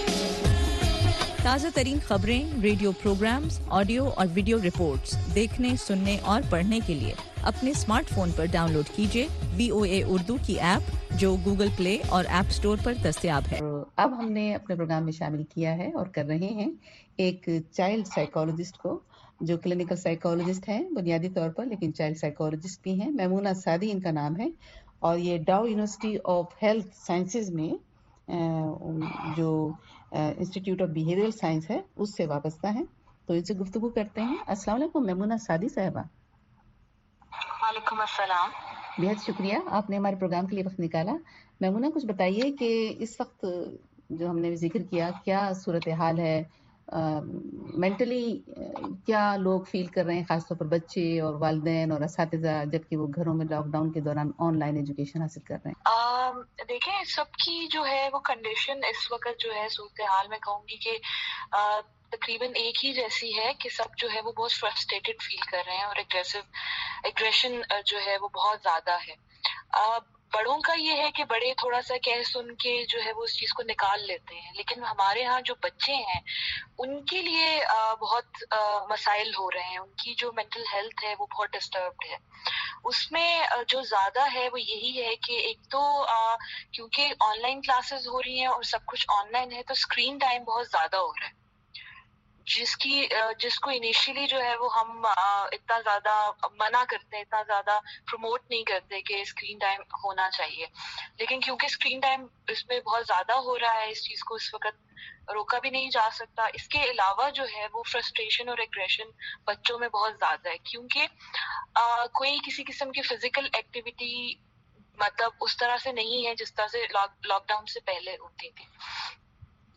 [SPEAKER 13] تازہ ترین خبریں, ریڈیو پروگرامز, آڈیو اور ویڈیو رپورٹس دیکھنے, سننے اور پڑھنے کے لیے اپنے اسمارٹ فون پر ڈاؤن لوڈ کیجیے وی او اے اردو کی ایپ, جو گوگل پلے اور ایپ اسٹور پر دستیاب ہے.
[SPEAKER 3] اب ہم نے اپنے پروگرام میں شامل کیا ہے اور کر رہے ہیں ایک چائلڈ سائیکالوجسٹ کو, جو کلینکل سائیکالوجسٹ ہیں بنیادی طور پر, لیکن چائلڈ سائیکالوجسٹ بھی ہیں. میمونہ سعدی ان کا نام ہے, اور یہ Dow University of Health Sciences میں جو انسٹیٹیوٹ آف بیہیویئرل سائنس ہے اس سے وابستہ ہیں. تو ان سے گفتگو کرتے ہیں. السلام علیکم میمونہ سعدی صاحبہ.
[SPEAKER 14] وعلیکم السلام.
[SPEAKER 3] بہت شکریہ, آپ نے ہمارے پروگرام کے لیے وقت نکالا. میمونہ, کچھ بتائیے کہ اس وقت جو ہم نے ذکر کیا, کیا صورتحال ہے, مینٹلی کیا لوگ فیل کر رہے ہیں, خاص طور پر بچے اور والدین اور اساتذہ, جبکہ وہ گھروں میں لاک ڈاؤن کے دوران آن لائن ایجوکیشن حاصل کر رہے ہیں؟
[SPEAKER 14] دیکھیں, سب کی جو ہے وہ کنڈیشن اس وقت جو ہے صورتحال میں کہوں گی کہ تقریباً ایک ہی جیسی ہے کہ سب جو ہے وہ بہت فرسٹریٹڈ فیل کر رہے ہیں, اور ایگریسو ایگریشن جو ہے وہ بہت زیادہ ہے. بڑوں کا یہ ہے کہ بڑے تھوڑا سا کہہ سن کے جو ہے وہ اس چیز کو نکال لیتے ہیں, لیکن ہمارے ہاں جو بچے ہیں ان کے لیے بہت مسائل ہو رہے ہیں. ان کی جو مینٹل ہیلتھ ہے وہ بہت ڈسٹربڈ ہے. اس میں جو زیادہ ہے وہ یہی ہے کہ ایک تو کیونکہ آن لائن کلاسز ہو رہی ہیں اور سب کچھ آن لائن ہے, تو اسکرین ٹائم بہت زیادہ ہو رہا ہے, جس کی جس کو انیشیلی جو ہے وہ ہم اتنا زیادہ منع کرتے ہیں, اتنا زیادہ پروموٹ نہیں کرتے کہ اسکرین ٹائم ہونا چاہیے. لیکن کیونکہ اسکرین ٹائم اس میں بہت زیادہ ہو رہا ہے, اس چیز کو اس وقت روکا بھی نہیں جا سکتا. اس کے علاوہ جو ہے وہ فرسٹریشن اور ایگریشن بچوں میں بہت زیادہ ہے, کیونکہ آ, کوئی کسی قسم کی فزیکل ایکٹیویٹی مطلب اس طرح سے نہیں ہے جس طرح سے لاک ڈاؤن سے پہلے ہوتی تھی.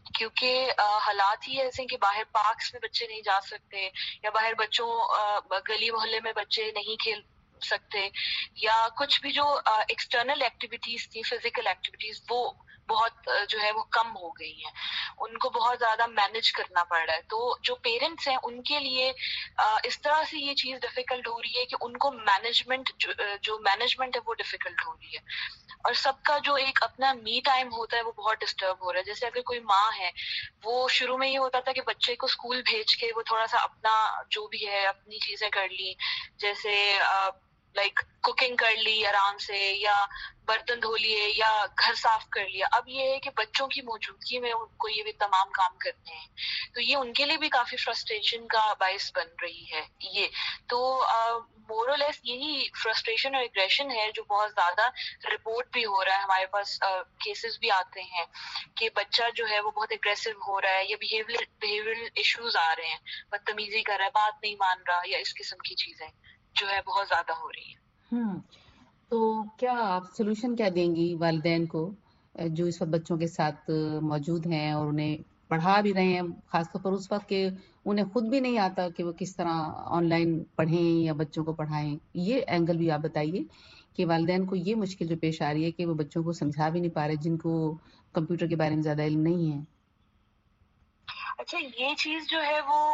[SPEAKER 14] کیونکہ حالات ہی ایسے ہیں کہ باہر پارکس میں بچے نہیں جا سکتے، یا باہر بچوں گلی محلے میں بچے نہیں کھیل سکتے، یا کچھ بھی جو ایکسٹرنل ایکٹیویٹیز تھی، فزیکل ایکٹیویٹیز، وہ بہت جو ہے وہ کم ہو گئی ہیں، ان کو بہت زیادہ مینج کرنا پڑ رہا ہے. تو جو پیرنٹس ہیں ان کے لیے اس طرح سے یہ چیز ڈیفیکلٹ ہو رہی ہے کہ ان کو مینجمنٹ جو مینجمنٹ ہے وہ ڈیفیکلٹ ہو رہی ہے، اور سب کا جو ایک اپنا می ٹائم ہوتا ہے وہ بہت ڈسٹرب ہو رہا ہے. جیسے اگر کوئی ماں ہے، وہ شروع میں یہ ہوتا تھا کہ بچے کو اسکول بھیج کے وہ تھوڑا سا اپنا جو بھی ہے اپنی چیزیں کر لی، جیسے لائک کوکنگ کر لی آرام سے، یا برتن دھو لیے، یا گھر صاف کر لیا. اب یہ ہے کہ بچوں کی موجودگی میں ان کو یہ بھی تمام کام کرنے ہیں، تو یہ ان کے لیے بھی کافی فرسٹریشن کا باعث بن رہی ہے. یہ تو مور اور لیس یہی فرسٹریشن اور ایگریشن ہے جو بہت زیادہ رپورٹ بھی ہو رہا ہے. ہمارے پاس کیسز بھی آتے ہیں کہ بچہ جو ہے وہ بہت اگریسو ہو رہا ہے، یا بیہیویئر بیہیویئرل ایشوز آ رہے ہیں، بدتمیزی کر رہا ہے، بات نہیں مان رہا، یا اس قسم کی چیزیں جو ہے بہت زیادہ ہو رہی ہیں.
[SPEAKER 3] ہوں تو کیا آپ سولوشن کیا دیں گی والدین کو جو اس وقت بچوں کے ساتھ موجود ہیں اور انہیں پڑھا بھی رہے ہیں، خاص طور پر اس وقت کہ انہیں خود بھی نہیں آتا کہ وہ کس طرح آن لائن پڑھیں یا بچوں کو پڑھائیں؟ یہ اینگل بھی آپ بتائیے کہ والدین کو یہ مشکل جو پیش آ رہی ہے کہ وہ بچوں کو سمجھا بھی نہیں پا رہے جن کو کمپیوٹر کے بارے میں زیادہ علم نہیں ہے.
[SPEAKER 14] اچھا، یہ چیز جو ہے وہ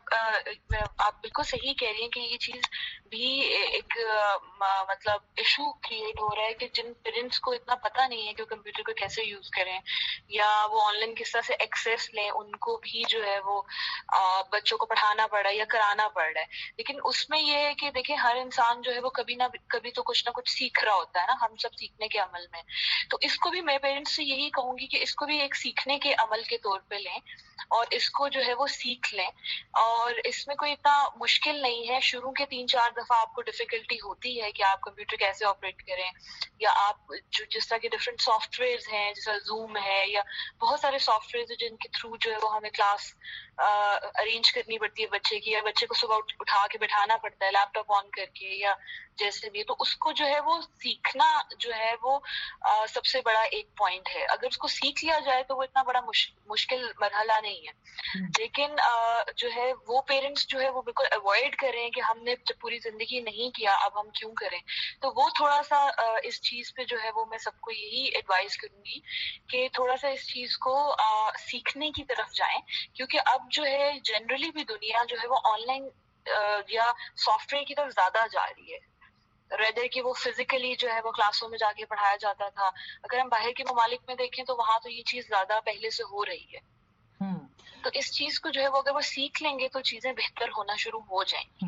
[SPEAKER 14] آپ بالکل صحیح کہہ رہی ہیں کہ یہ چیز بھی ایک مطلب ایشو کریٹ ہو رہا ہے کہ جن پیرنٹس کو اتنا پتہ نہیں ہے کہ وہ کمپیوٹر کو کیسے یوز کریں یا وہ آن لائن کس طرح سے ایکسیس لیں، ان کو بھی جو ہے وہ بچوں کو پڑھانا پڑ رہا ہے یا کرانا پڑ رہا ہے. لیکن اس میں یہ ہے کہ دیکھیں ہر انسان جو ہے وہ کبھی نہ کبھی تو کچھ نہ کچھ سیکھ رہا ہوتا ہے نا، ہم سب سیکھنے کے عمل میں. تو اس کو بھی میں پیرنٹس سے یہی کہوں گی کہ اس کو بھی ایک سیکھنے کے عمل کے طور پہ لیں اور اس کو جو ہے وہ سیکھ لیں. اور اس میں کوئی اتنا مشکل نہیں ہے. شروع کے تین چار دفعہ آپ کو ڈیفیکلٹی ہوتی ہے کہ آپ کمپیوٹر کیسے آپریٹ کریں، یا آپ جو جس طرح کے ڈفرینٹ سافٹ ویئرز ہیں جیسا زوم ہے یا بہت سارے سافٹ ویئرز جن کے تھرو جو ہے وہ ہمیں کلاس ارینج کرنی پڑتی ہے بچے کی، یا بچے کو صبح اٹھا کے بٹھانا پڑتا ہے لیپ ٹاپ آن کر کے یا جیسے بھی. تو اس کو جو ہے وہ سیکھنا جو ہے وہ سب سے بڑا ایک پوائنٹ ہے. اگر اس کو سیکھ لیا جائے تو وہ اتنا بڑا مشکل مرحلہ نہیں ہے. لیکن جو ہے وہ پیرنٹس جو ہے وہ بالکل اوائڈ کریں کہ ہم نے جب پوری زندگی نہیں کیا اب ہم کیوں کریں. تو وہ تھوڑا سا اس چیز پہ جو ہے وہ میں سب کو یہی ایڈوائز کروں گی کہ تھوڑا سا اس چیز کو سیکھنے کی طرف جائیں، کیونکہ اب جو ہے جنرلی بھی دنیا جو ہے وہ آن لائن یا سافٹ ویئر کی طرف زیادہ جا رہی ہے، ریدر کہ وہ فزیکلی جو ہے وہ کلاسوں میں جا کے پڑھایا جاتا تھا. اگر ہم باہر کے ممالک میں دیکھیں تو وہاں تو یہ چیز زیادہ پہلے سے ہو رہی ہے. تو اس چیز کو جو ہے وہ اگر وہ سیکھ لیں گے تو چیزیں بہتر ہونا شروع ہو جائیں گی.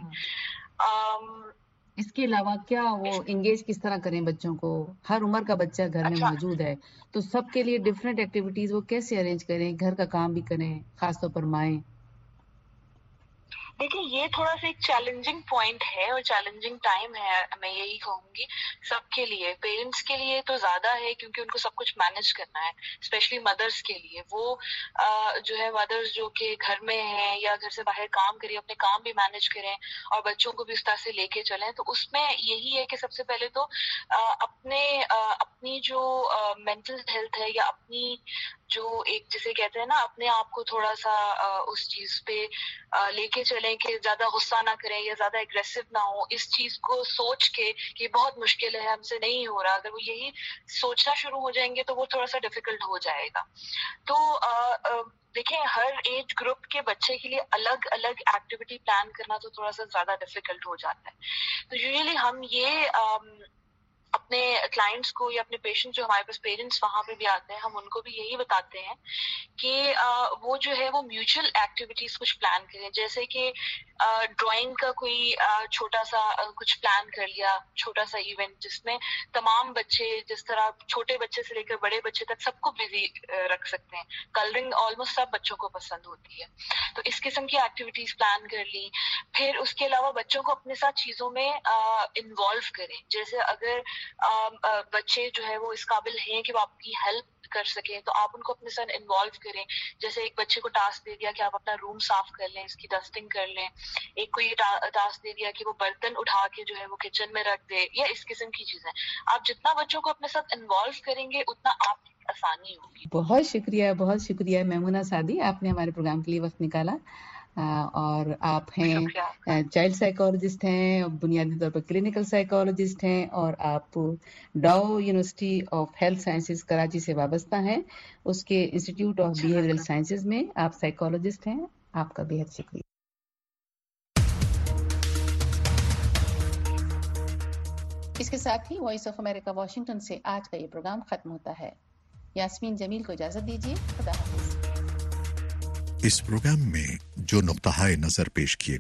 [SPEAKER 3] اس کے علاوہ کیا وہ انگیج کس طرح کریں بچوں کو؟ ہر عمر کا بچہ گھر میں موجود ہے تو سب کے لیے ڈفرینٹ ایکٹیویٹیز وہ کیسے ارینج کریں، گھر کا کام بھی کریں، خاص طور پر مائیں؟
[SPEAKER 14] دیکھیں یہ تھوڑا سا ایک چیلنجنگ پوائنٹ ہے اور چیلنجنگ ٹائم ہے. میں یہی کہوں گی سب کے لیے، پیرنٹس کے لیے تو زیادہ ہے کیونکہ ان کو سب کچھ مینج کرنا ہے، اسپیشلی مدرس کے لیے. وہ جو ہے مدرس جو کہ گھر میں ہیں یا گھر سے باہر کام کریں، اپنے کام بھی مینج کریں اور بچوں کو بھی اس طرح سے لے کے چلیں. تو اس میں یہی ہے کہ سب سے پہلے تو اپنے اپنی جو مینٹل ہیلتھ ہے یا اپنی جو ایک جسے کہتے ہیں نا اپنے آپ کو تھوڑا سا اس چیز پہ لے کے چلیں کہ زیادہ غصہ نہ کریں یا زیادہ اگریسو نہ ہو. اس چیز کو سوچ کے کہ بہت مشکل ہے، ہم سے نہیں ہو رہا، اگر وہ یہی سوچنا شروع ہو جائیں گے تو وہ تھوڑا سا ڈیفیکلٹ ہو جائے گا. تو دیکھیں ہر ایج گروپ کے بچے کے لیے الگ الگ ایکٹیویٹی پلان کرنا تو تھوڑا سا زیادہ ڈیفیکلٹ ہو جاتا ہے. تو یوزلی ہم یہ اپنے کلائنٹس کو یا اپنے پیشنٹ جو ہمارے پاس پیرنٹس وہاں پہ بھی آتے ہیں ہم ان کو بھی یہی بتاتے ہیں کہ وہ جو ہے وہ میوچل ایکٹیویٹیز کچھ پلان کریں. جیسے کہ ڈرائنگ کا کوئی چھوٹا سا کچھ پلان کر لیا، چھوٹا سا ایونٹ جس میں تمام بچے، جس طرح چھوٹے بچے سے لے کر بڑے بچے تک سب کو بزی رکھ سکتے ہیں. کلرنگ آلموسٹ سب بچوں کو پسند ہوتی ہے، تو اس قسم کی ایکٹیویٹیز پلان کر لی. پھر اس کے علاوہ بچوں کو اپنے ساتھ چیزوں میں انوالو کریں. جیسے اگر بچے جو ہے وہ اس قابل ہیں کہ وہ آپ کی ہیلپ कर सकें, तो आप उनको अपने साथ इन्वॉल्व करें. जैसे एक बच्चे को टास्क दे दिया कि आप अपना रूम साफ कर लें, इसकी डस्टिंग कर लें. एक को ये टास्क दे दिया कि वो बर्तन उठा के जो है वो किचन में रख दे, या इस किस्म की चीजें. आप जितना बच्चों को अपने साथ इन्वॉल्व करेंगे उतना आपकी आसानी होगी.
[SPEAKER 3] बहुत शुक्रिया, बहुत शुक्रिया मैमुना सादी, आपने हमारे प्रोग्राम के लिए वक्त निकाला. आ, और आप हैं चाइल्ड साइकोलॉजिस्ट हैं, बुनियादी तौर पर क्लिनिकल साइकोलॉजिस्ट हैं, और आप Dow University of Health Sciences Karachi से वाबस्ता हैं. उसके इंस्टीट्यूट ऑफ बिहेवियरल साइंसेज में आप साइकोलॉजिस्ट हैं. आपका बेहद शुक्रिया. इसके साथ ही वॉइस ऑफ अमेरिका वाशिंगटन से आज का ये प्रोग्राम खत्म होता है. यास्मीन जमील को इजाजत दीजिए. खुदा हाफिज.
[SPEAKER 1] इस प्रोग्राम में जो नुक्ता नजर पेश किए